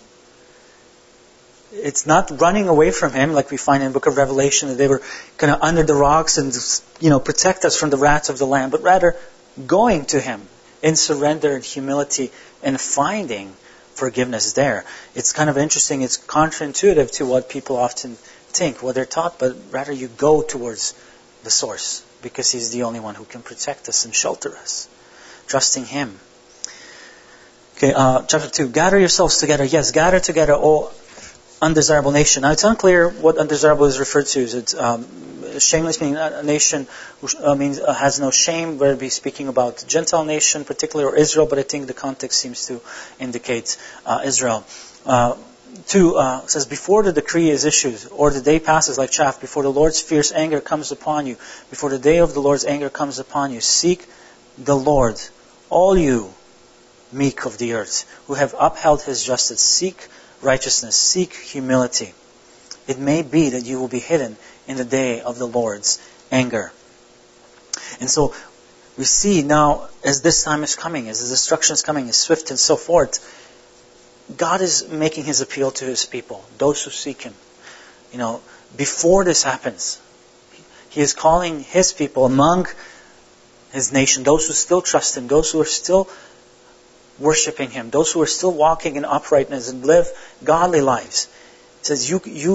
It's not running away from Him like we find in the book of Revelation that they were kind of under the rocks and protect us from the wrath of the Lamb, but rather going to Him in surrender and humility and finding forgiveness there. It's kind of interesting. It's counterintuitive to what people often think, what they're taught, but rather you go towards the source, because He's the only one who can protect us and shelter us. Trusting Him. Okay, chapter 2. Gather yourselves together. Yes, gather together, O undesirable nation. Now, it's unclear what undesirable is referred to. Is it shameless, meaning a nation who means has no shame, whether it be speaking about Gentile nation particularly or Israel, but I think the context seems to indicate Israel. 2 says, before the decree is issued, or the day passes like chaff, before the Lord's fierce anger comes upon you, before the day of the Lord's anger comes upon you, seek the Lord, all you meek of the earth, who have upheld His justice. Seek righteousness, seek humility. It may be that you will be hidden in the day of the Lord's anger. And so we see now, as this time is coming, as the destruction is coming, is swift and so forth, God is making His appeal to His people, those who seek Him. Before this happens, He is calling His people among His nation, those who still trust Him, those who are still worshiping Him, those who are still walking in uprightness and live godly lives. He says,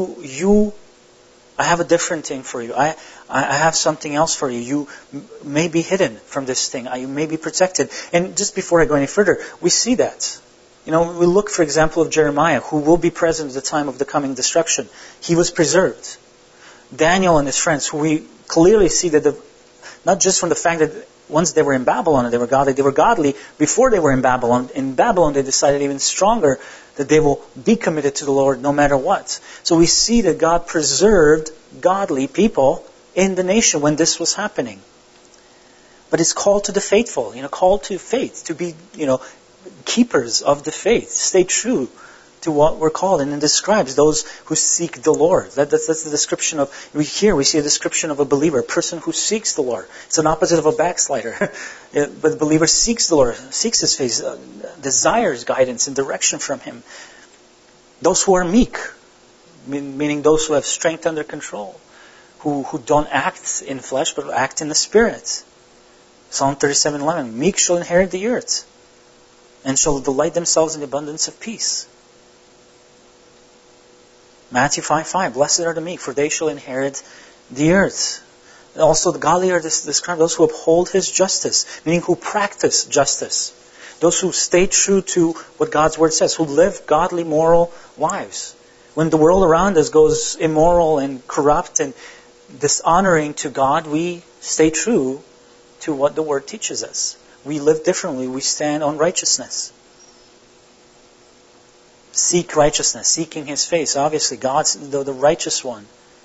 I have a different thing for you. I have something else for you. You may be hidden from this thing. You may be protected. And just before I go any further, we see that. We look, for example, of Jeremiah, who will be present at the time of the coming destruction. He was preserved. Daniel and his friends, who we clearly see that not just from the fact that once they were in Babylon and they were godly before they were in Babylon. In Babylon, they decided even stronger that they will be committed to the Lord no matter what. So we see that God preserved godly people in the nation when this was happening. But it's called to the faithful, called to faith, to be, keepers of the faith. Stay true to what we're called. And it describes those who seek the Lord. That's the description of, we see a description of a believer, a person who seeks the Lord. It's an opposite of a backslider. But the believer seeks the Lord, seeks His face, desires guidance and direction from Him. Those who are meek, meaning those who have strength under control, who don't act in flesh but act in the Spirit. Psalm 37:11, meek shall inherit the earth and shall delight themselves in the abundance of peace. Matthew 5:5, blessed are the meek, for they shall inherit the earth. Also, the godly are described those who uphold His justice, meaning who practice justice. Those who stay true to what God's Word says, who live godly, moral lives. When the world around us goes immoral and corrupt and dishonoring to God, we stay true to what the Word teaches us. We live differently. We stand on righteousness. Seek righteousness, seeking His face. Obviously, God's the righteous one.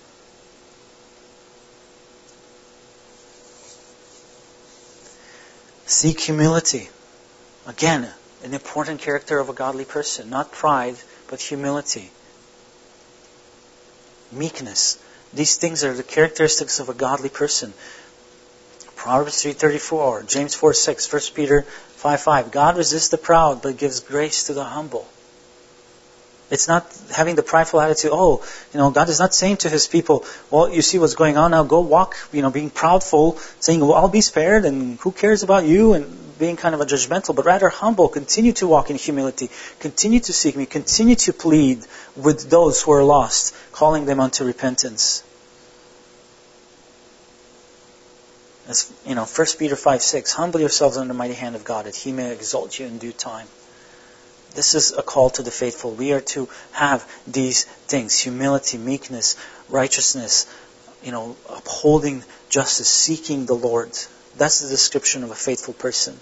Seek humility. Again, an important character of a godly person. Not pride, but humility. Meekness. These things are the characteristics of a godly person. Proverbs 3:34, James 4:6, 1 Peter 5:5. God resists the proud, but gives grace to the humble. It's not having the prideful attitude, God is not saying to His people, well, you see what's going on now, go walk, being proudful, saying, well, I'll be spared, and who cares about you, and being kind of a judgmental, but rather humble, continue to walk in humility, continue to seek Me, continue to plead with those who are lost, calling them unto repentance. As 1 Peter 5:6, humble yourselves under the mighty hand of God, that He may exalt you in due time. This is a call to the faithful. We are to have these things: humility, meekness, righteousness, upholding justice, seeking the Lord. That's the description of a faithful person.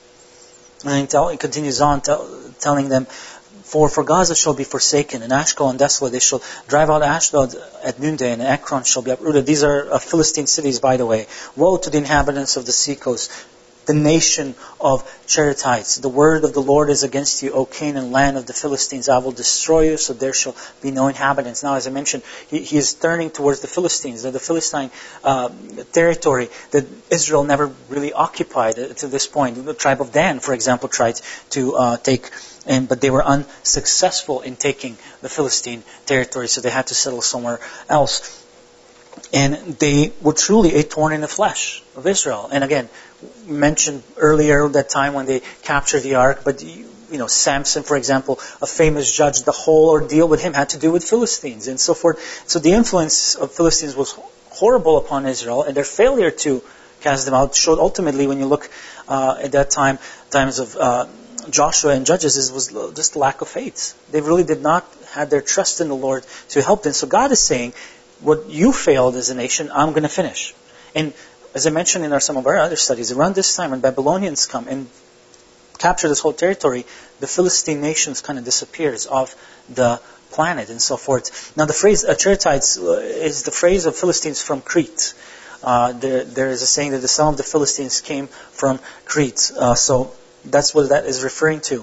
And it continues on telling them, For Gaza shall be forsaken, and Ashkelon desolate. They shall drive out Ashdod at noonday, and Ekron shall be uprooted. These are Philistine cities, by the way. Woe to the inhabitants of the seacoast, the nation of Cherethites. The word of the Lord is against you, O Canaan, land of the Philistines. I will destroy you, so there shall be no inhabitants. Now, as I mentioned, he is turning towards the Philistines, the Philistine territory that Israel never really occupied to this point. The tribe of Dan, for example, tried to take, but they were unsuccessful in taking the Philistine territory, so they had to settle somewhere else. And they were truly a thorn in the flesh of Israel. And again, mentioned earlier that time when they captured the ark, but Samson, for example, a famous judge, the whole ordeal with him had to do with Philistines and so forth. So the influence of Philistines was horrible upon Israel, and their failure to cast them out showed ultimately, when you look at that times of Joshua and Judges, it was just lack of faith. They really did not have their trust in the Lord to help them. So God is saying, what you failed as a nation, I'm going to finish. And as I mentioned in some of our other studies, around this time when Babylonians come and capture this whole territory, the Philistine nations kind of disappears off the planet and so forth. Now the phrase Cherethites is the phrase of Philistines from Crete. There is a saying that some of the Philistines came from Crete. So that's what that is referring to.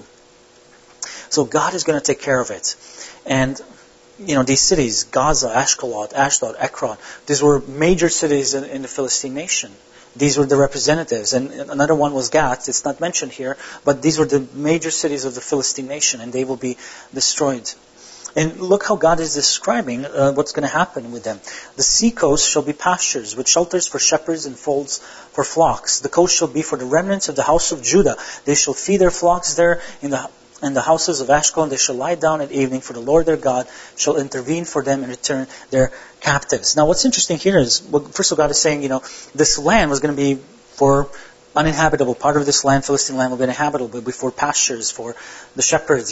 So God is going to take care of it. And these cities, Gaza, Ashkelon, Ashdod, Ekron, these were major cities in the Philistine nation. These were the representatives. And another one was Gath. It's not mentioned here, but these were the major cities of the Philistine nation, and they will be destroyed. And look how God is describing what's going to happen with them. The sea coast shall be pastures, with shelters for shepherds and folds for flocks. The coast shall be for the remnants of the house of Judah. They shall feed their flocks there in the houses of Ashkelon. They shall lie down at evening, for the Lord their God shall intervene for them and return their captives. Now what's interesting here is, first of all, God is saying, this land was going to be for uninhabitable. Part of this land, Philistine land, will be uninhabitable, but before pastures for the shepherds,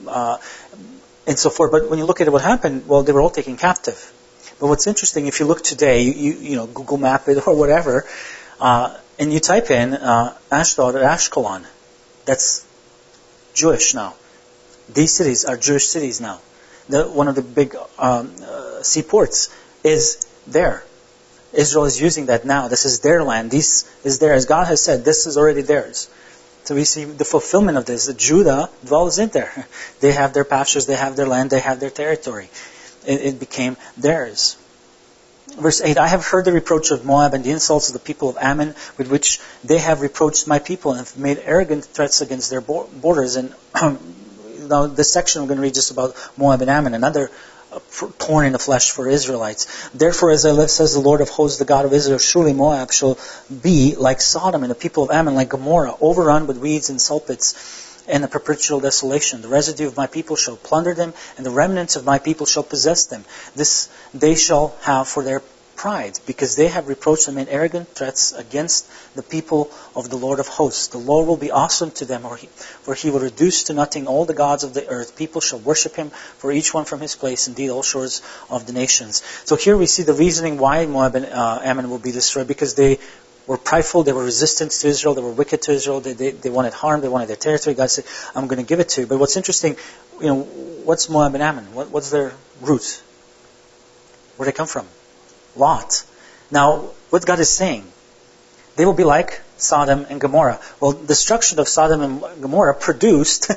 and so forth. But when you look at what happened, well, they were all taken captive. But what's interesting, if you look today, you Google Map it or whatever, and you type in Ashdod or Ashkelon, that's Jewish now. These cities are Jewish cities now. One of the big seaports is there. Israel is using that now. This is their land. This is theirs. God has said, this is already theirs. So we see the fulfillment of this. That Judah dwells in there. They have their pastures, they have their land, they have their territory. It became theirs. Verse 8, I have heard the reproach of Moab and the insults of the people of Ammon, with which they have reproached my people and have made arrogant threats against their borders. And now this section we're going to read just about Moab and Ammon, another thorn in the flesh for Israelites. Therefore, as I live, says the Lord of hosts, the God of Israel, surely Moab shall be like Sodom, and the people of Ammon like Gomorrah, overrun with weeds and sulphits, and a perpetual desolation. The residue of my people shall plunder them, and the remnants of my people shall possess them. This they shall have for their pride, because they have reproached and made arrogant threats against the people of the Lord of hosts. The Lord will be awesome to them, for he will reduce to nothing all the gods of the earth. People shall worship him, for each one from his place, indeed all shores of the nations. So here we see the reasoning why Moab and Ammon will be destroyed, because they were prideful, they were resistant to Israel, they were wicked to Israel, they wanted harm, they wanted their territory. God said, I'm going to give it to you. But what's interesting, what's Moab and Ammon? What's their root? Where do they come from? Lot. Now, what God is saying, they will be like Sodom and Gomorrah. Well, the destruction of Sodom and Gomorrah produced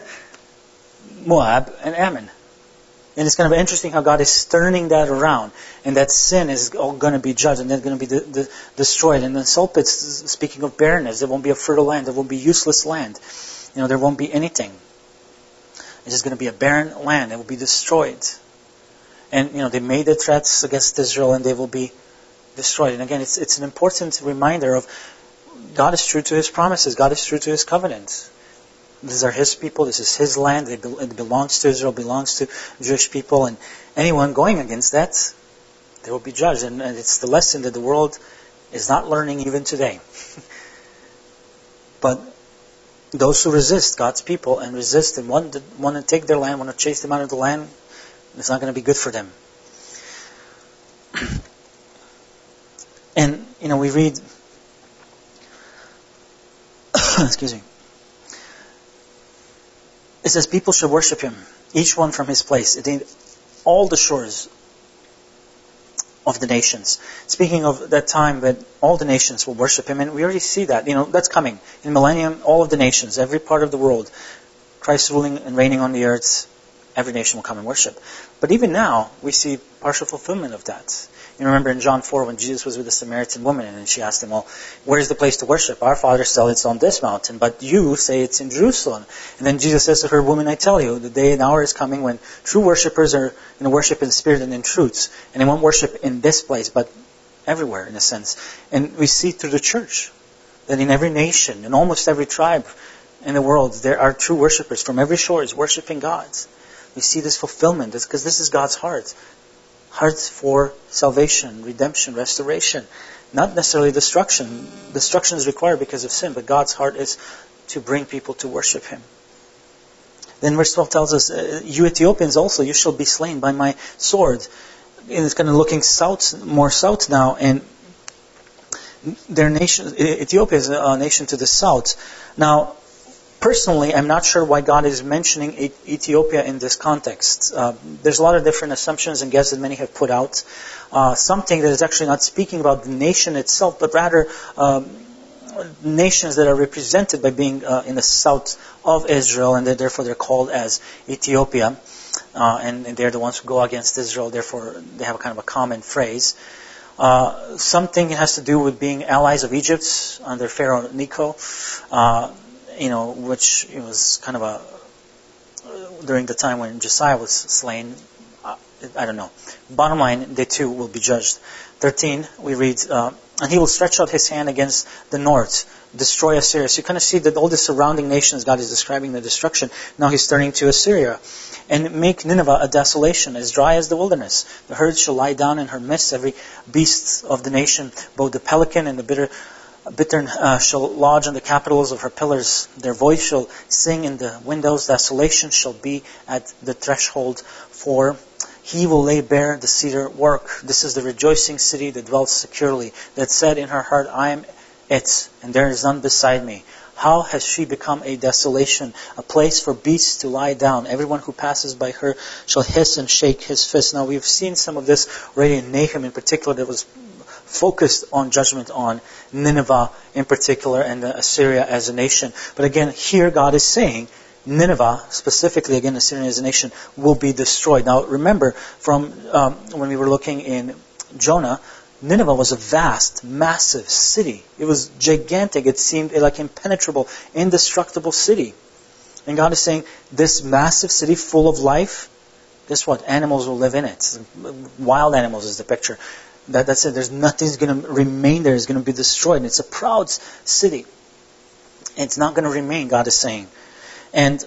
Moab and Ammon. And it's going to be interesting how God is turning that around. And that sin is all going to be judged and they're going to be destroyed. And then sulphits, speaking of barrenness, there won't be a fertile land. There won't be useless land. There won't be anything. It's just going to be a barren land. It will be destroyed. And, they made their threats against Israel and they will be destroyed. And again, it's an important reminder of God is true to His promises. God is true to His covenants. These are His people. This is His land. It belongs to Israel, belongs to Jewish people. And anyone going against that, they will be judged. And it's the lesson that the world is not learning even today. But those who resist God's people and resist and want to take their land, want to chase them out of the land, it's not going to be good for them. And, we read, excuse me, it says, people should worship Him, each one from his place, all the shores of the nations. Speaking of that time that all the nations will worship Him, and we already see that, that's coming. In millennium, all of the nations, every part of the world, Christ ruling and reigning on the earth, every nation will come and worship. But even now, we see partial fulfillment of that. You remember in John 4 when Jesus was with the Samaritan woman and she asked him, well, where's the place to worship? Our fathers said it's on this mountain, but you say it's in Jerusalem. And then Jesus says to her, woman, I tell you, the day and hour is coming when true worshippers are going to worship in spirit and in truth. And they won't worship in this place, but everywhere in a sense. And we see through the church that in every nation, in almost every tribe in the world, there are true worshippers from every shore is worshiping God. We see this fulfillment because this is God's heart. Heart for salvation, redemption, restoration. Not necessarily destruction. Destruction is required because of sin, but God's heart is to bring people to worship Him. Then verse 12 tells us, you Ethiopians also, you shall be slain by my sword. And it's kind of looking south, more south now, and their nation, Ethiopia is a nation to the south. Now, personally, I'm not sure why God is mentioning Ethiopia in this context. There's a lot of different assumptions and guesses that many have put out. Something that is actually not speaking about the nation itself, but rather nations that are represented by being in the south of Israel, and therefore they're called as Ethiopia. And they're the ones who go against Israel, therefore they have a kind of a common phrase. Something has to do with being allies of Egypt under Pharaoh Necho. Which was kind of during the time when Josiah was slain. I don't know. Bottom line, they too will be judged. 13, we read, and he will stretch out his hand against the north, destroy Assyria. So you kind of see that all the surrounding nations, God is describing the destruction. Now He's turning to Assyria. And make Nineveh a desolation, as dry as the wilderness. The herds shall lie down in her midst, every beast of the nation, both the pelican and the bittern shall lodge on the capitals of her pillars. Their voice shall sing in the windows. Desolation shall be at the threshold. For He will lay bare the cedar work. This is the rejoicing city that dwells securely, that said in her heart, I am it, and there is none beside me. How has she become a desolation, a place for beasts to lie down? Everyone who passes by her shall hiss and shake his fist. Now we've seen some of this already in Nahum in particular that was focused on judgment on Nineveh in particular and Assyria as a nation. But again, here God is saying Nineveh, specifically again Assyria as a nation, will be destroyed. Now remember, from when we were looking in Jonah, Nineveh was a vast, massive city. It was gigantic. It seemed like impenetrable, indestructible city. And God is saying, this massive city full of life, guess what? Animals will live in it. Wild animals is the picture. That's it. There's nothing's going to remain there. It's going to be destroyed. And it's a proud city. It's not going to remain, God is saying. And,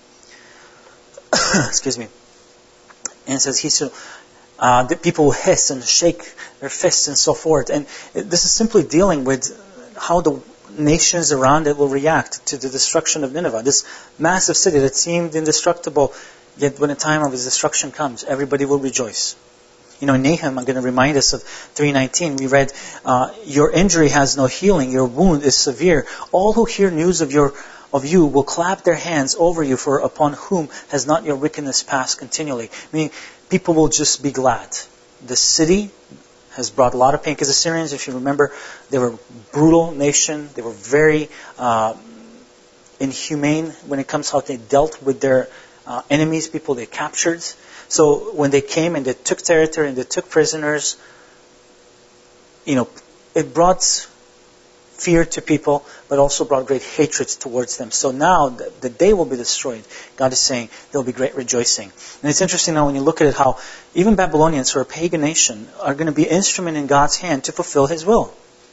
excuse me. And it says, the people will hiss and shake their fists and so forth. And this is simply dealing with how the nations around it will react to the destruction of Nineveh. This massive city that seemed indestructible, yet when the time of its destruction comes, everybody will rejoice. In Nahum, I'm going to remind us of 3:19. We read, your injury has no healing, your wound is severe. All who hear news of you will clap their hands over you, for upon whom has not your wickedness passed continually? Meaning, people will just be glad. The city has brought a lot of pain, because the Assyrians, if you remember, they were a brutal nation. They were very inhumane when it comes to how they dealt with their enemies, people they captured. So when they came and they took territory and they took prisoners, it brought fear to people, but also brought great hatred towards them. So now that they will be destroyed, God is saying there will be great rejoicing. And it's interesting now when you look at it, how even Babylonians, who are a pagan nation, are going to be instrument in God's hand to fulfill His will.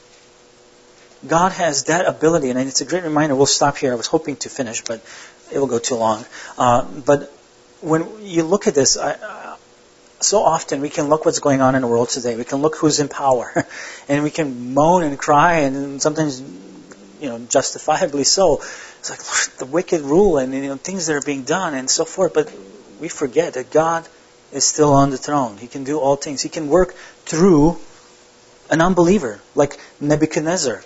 God has that ability, and it's a great reminder. We'll stop here. I was hoping to finish, but it will go too long. But when you look at this, so often we can look what's going on in the world today. We can look who's in power, and we can moan and cry, and sometimes, justifiably so. It's like, Lord, the wicked rule and things that are being done and so forth. But we forget that God is still on the throne. He can do all things. He can work through an unbeliever like Nebuchadnezzar,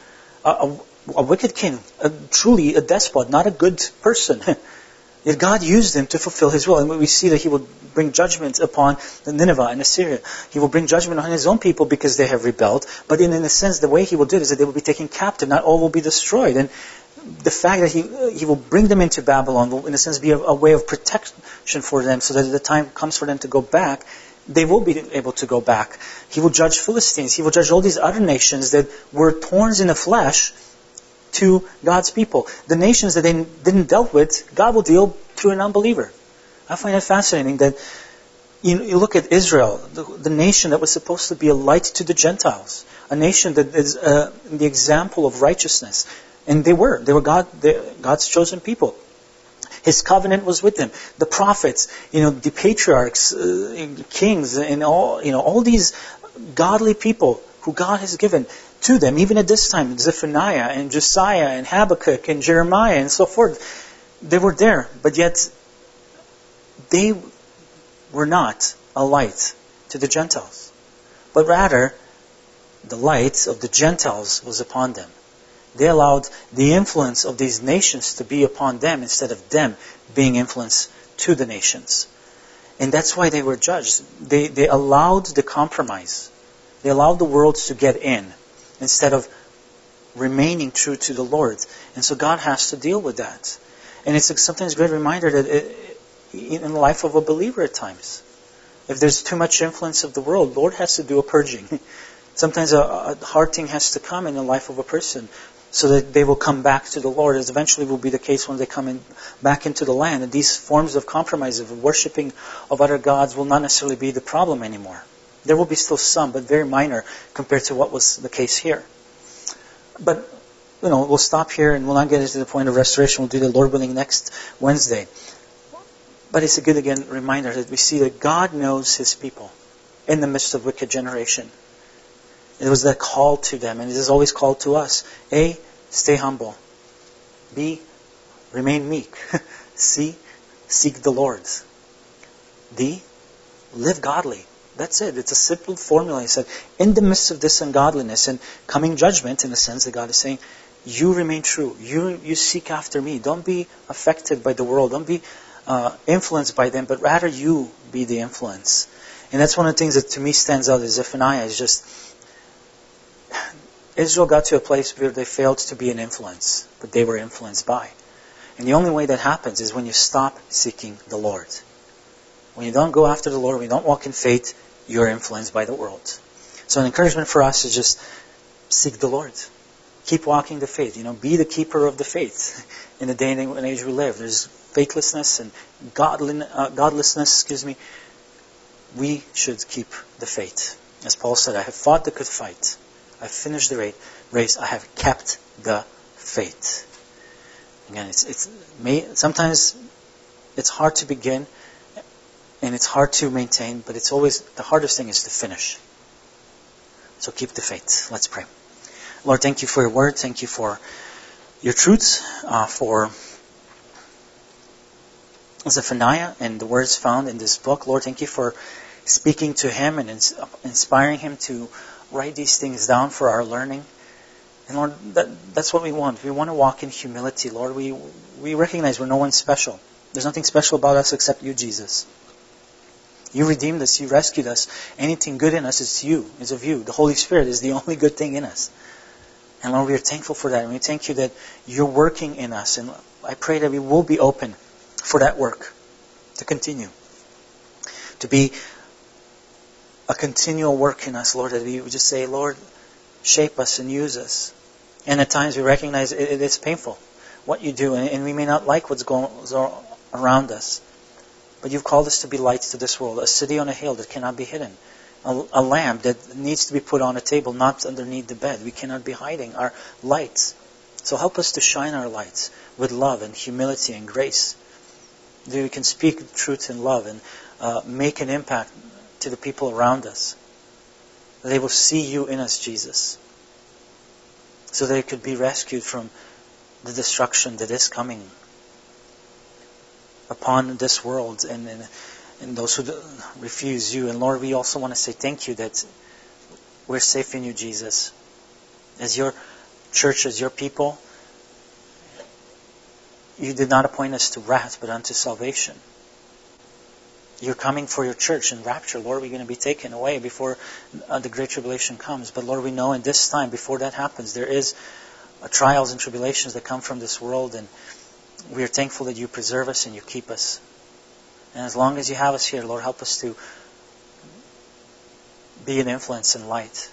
a wicked king, truly a despot, not a good person. Yet God used him to fulfill His will. And we see that He will bring judgment upon Nineveh and Assyria. He will bring judgment on His own people because they have rebelled. But in a sense, the way He will do it is that they will be taken captive. Not all will be destroyed. And the fact that He will bring them into Babylon will, in a sense, be a way of protection for them, so that at the time comes for them to go back, they will be able to go back. He will judge Philistines. He will judge all these other nations that were thorns in the flesh to God's people. The nations that they didn't deal with, God will deal through an unbeliever. I find it fascinating that you look at Israel, the nation that was supposed to be a light to the Gentiles, a nation that is the example of righteousness. And they were God's chosen people. His covenant was with them. The prophets, the patriarchs, kings, and all these godly people who God has given to them, even at this time, Zephaniah and Josiah and Habakkuk and Jeremiah and so forth. They were there, but yet they were not a light to the Gentiles. But rather, the light of the Gentiles was upon them. They allowed the influence of these nations to be upon them instead of them being influenced to the nations. And that's why they were judged. They allowed the compromise. They allowed the world to get in instead of remaining true to the Lord. And so God has to deal with that. And it's sometimes a great reminder that in the life of a believer at times, if there's too much influence of the world, the Lord has to do a purging. Sometimes a hard thing has to come in the life of a person so that they will come back to the Lord, as eventually will be the case when they come back into the land. And these forms of compromise, of worshipping of other gods, will not necessarily be the problem anymore. There will be still some, but very minor compared to what was the case here. But, we'll stop here and we'll not get into the point of restoration. We'll do the Lord willing next Wednesday. But it's a good, again, reminder that we see that God knows His people in the midst of wicked generation. It was that call to them, and it is always called to us. A, stay humble. B, remain meek. C, seek the Lord. D, live godly. That's it. It's a simple formula. He said, in the midst of this ungodliness and coming judgment, in the sense that God is saying, you remain true. You seek after me. Don't be affected by the world. Don't be influenced by them, but rather you be the influence. And that's one of the things that to me stands out is Zephaniah is just, Israel got to a place where they failed to be an influence, but they were influenced by. And the only way that happens is when you stop seeking the Lord. When you don't go after the Lord, when you don't walk in faith, you're influenced by the world. So an encouragement for us is just seek the Lord. Keep walking the faith. Be the keeper of the faith in the day and age we live. There's faithlessness and godlessness. We should keep the faith. As Paul said, I have fought the good fight. I have finished the race. I have kept the faith. Again, sometimes it's hard to begin and it's hard to maintain, but it's always the hardest thing is to finish. So keep the faith. Let's pray. Lord, thank you for your word. Thank you for your truths, for Zephaniah and the words found in this book. Lord, thank you for speaking to him and inspiring him to write these things down for our learning. And Lord, that's what we want. We want to walk in humility, Lord. We recognize we're no one special. There's nothing special about us except you, Jesus. You redeemed us. You rescued us. Anything good in us is you. Is of you. The Holy Spirit is the only good thing in us. And Lord, we are thankful for that. And we thank you that you're working in us. And I pray that we will be open for that work to continue. To be a continual work in us, Lord. That we would just say, Lord, shape us and use us. And at times we recognize it is painful what you do. And we may not like what's going on around us. But you've called us to be lights to this world. A city on a hill that cannot be hidden. A lamp that needs to be put on a table, not underneath the bed. We cannot be hiding our lights. So help us to shine our lights with love and humility and grace. That we can speak truth in love and make an impact to the people around us. That they will see you in us, Jesus. So they could be rescued from the destruction that is coming upon this world and those who refuse you. And Lord, we also want to say thank you that we're safe in you, Jesus. As your church, as your people, you did not appoint us to wrath, but unto salvation. You're coming for your church in rapture. Lord, we're going to be taken away before the Great Tribulation comes. But Lord, we know in this time, before that happens, there is trials and tribulations that come from this world. And we are thankful that you preserve us and you keep us. And as long as you have us here, Lord, help us to be an influence and light.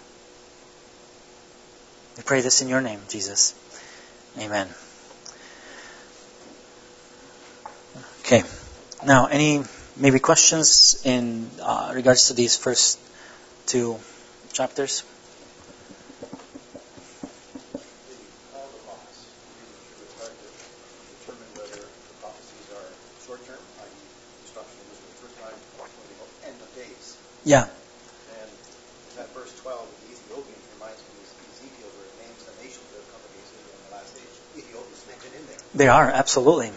We pray this in your name, Jesus. Amen. Okay. Now, any maybe questions in regards to these first two chapters? Yeah.
And that verse 12 of the Ethiopians reminds me of Ezekiel, where it names the nations that will come against Israel in the last age. Ethiopia is mentioned in there.
They are, absolutely.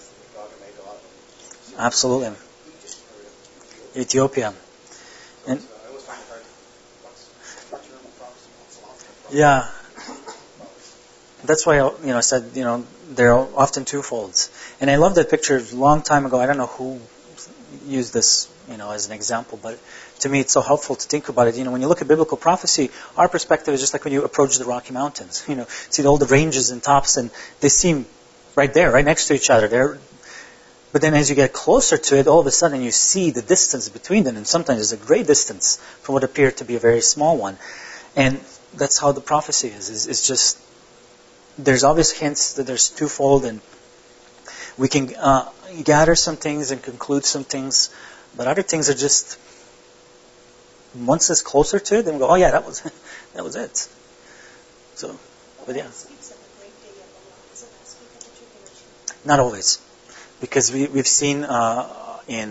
Absolutely. Ethiopia. And
I always find it hard. What's short-term prophecy? What's long-term prophecy?
yeah. That's why I said they're often twofolds. And I love that picture a long time ago. I don't know who used this as an example, but to me it's so helpful to think about it. When you look at biblical prophecy, our perspective is just like when you approach the Rocky Mountains. See all the ranges and tops, and they seem right there, right next to each other. But then as you get closer to it, all of a sudden you see the distance between them, and sometimes there's a great distance from what appeared to be a very small one. And that's how the prophecy is. It's just, there's obvious hints that there's twofold, and we can gather some things and conclude some things, but other things are just, once it's closer to it, then we go, oh yeah, that was it. So, but yeah. Not always. Because we've seen in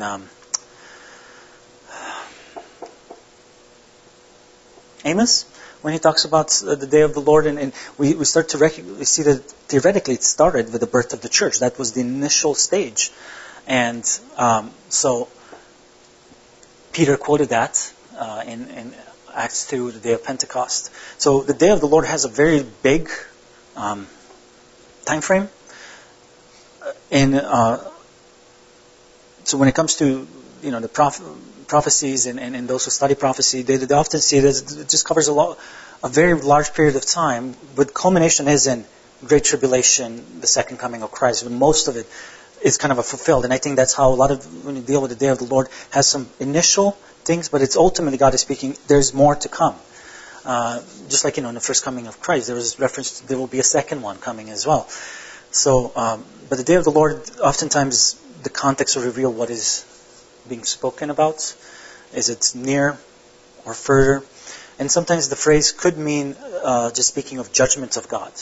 Amos, when he talks about the day of the Lord, and we start to see that theoretically it started with the birth of the church. That was the initial stage. And so Peter quoted that in Acts 2, the day of Pentecost. So the day of the Lord has a very big time frame. And so when it comes to the prophecies and those who study prophecy, they often see it as it just covers a a very large period of time, but culmination is in Great Tribulation, the second coming of Christ. But most of it is kind of fulfilled. And I think that's how a lot of, when you deal with the day of the Lord, has some initial things, but it's ultimately God is speaking, there's more to come. Just like, in the first coming of Christ, there was reference to there will be a second one coming as well. So, but the day of the Lord, oftentimes the context will reveal what is being spoken about. Is it near or further? And sometimes the phrase could mean just speaking of judgment of God.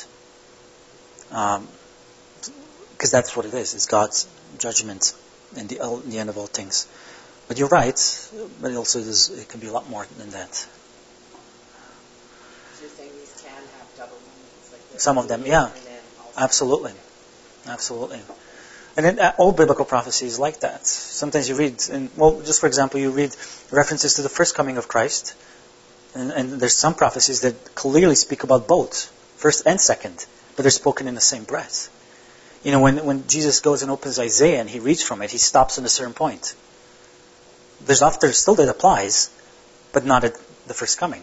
Because that's what it is. It's God's judgment in the end of all things. But you're right, but it also it can be a lot more than that.
So you're saying these can have double meanings? Like
Some of them, yeah. Absolutely. Absolutely. And then all biblical prophecy is like that. Sometimes you read, just for example, you read references to the first coming of Christ, and there's some prophecies that clearly speak about both, first and second, but they're spoken in the same breath. When Jesus goes and opens Isaiah and he reads from it, he stops at a certain point. There's still that applies, but not at the first coming.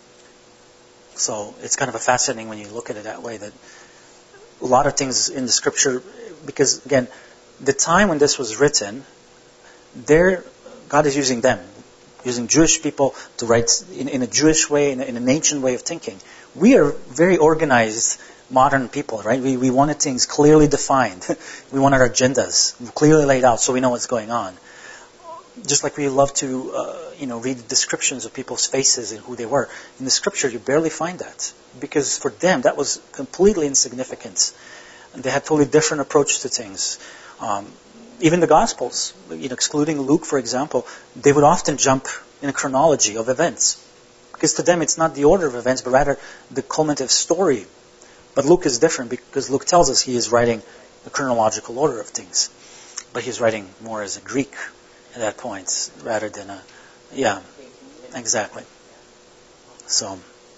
So it's kind of fascinating when you look at it that way, that a lot of things in the Scripture, because again, the time when this was written, God is using them, using Jewish people to write in a Jewish way, in an ancient way of thinking. We are very organized modern people, right? We wanted things clearly defined. We wanted our agendas clearly laid out so we know what's going on. Just like we love to, read descriptions of people's faces and who they were. In the Scripture, you barely find that. Because for them, that was completely insignificant. And they had a totally different approach to things. Even the Gospels, excluding Luke, for example, they would often jump in a chronology of events. Because to them, it's not the order of events, but rather the culminative story. But Luke is different because Luke tells us he is writing the chronological order of things. But he's writing more as a Greek at that point, rather than exactly. So.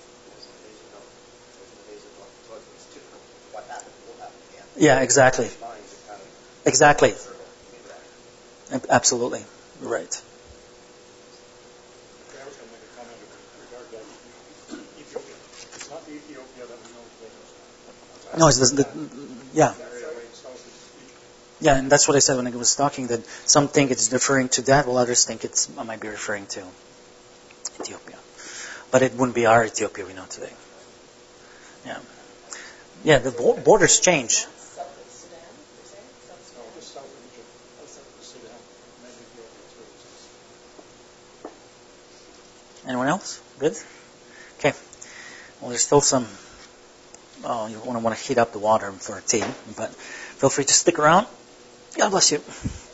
Yeah, exactly. Exactly. Absolutely. Right.
I was going to make a comment regarding that Ethiopia. It's not the Ethiopia that we know today.
No, it's yeah. Yeah, and that's what I said when I was talking, that some think it's referring to that, while others think it might be referring to Ethiopia. But it wouldn't be our Ethiopia we know today. Yeah. Yeah, the borders change. Anyone else? Good? Okay. Well, there's still some... you want to heat up the water for tea, but feel free to stick around. God bless you.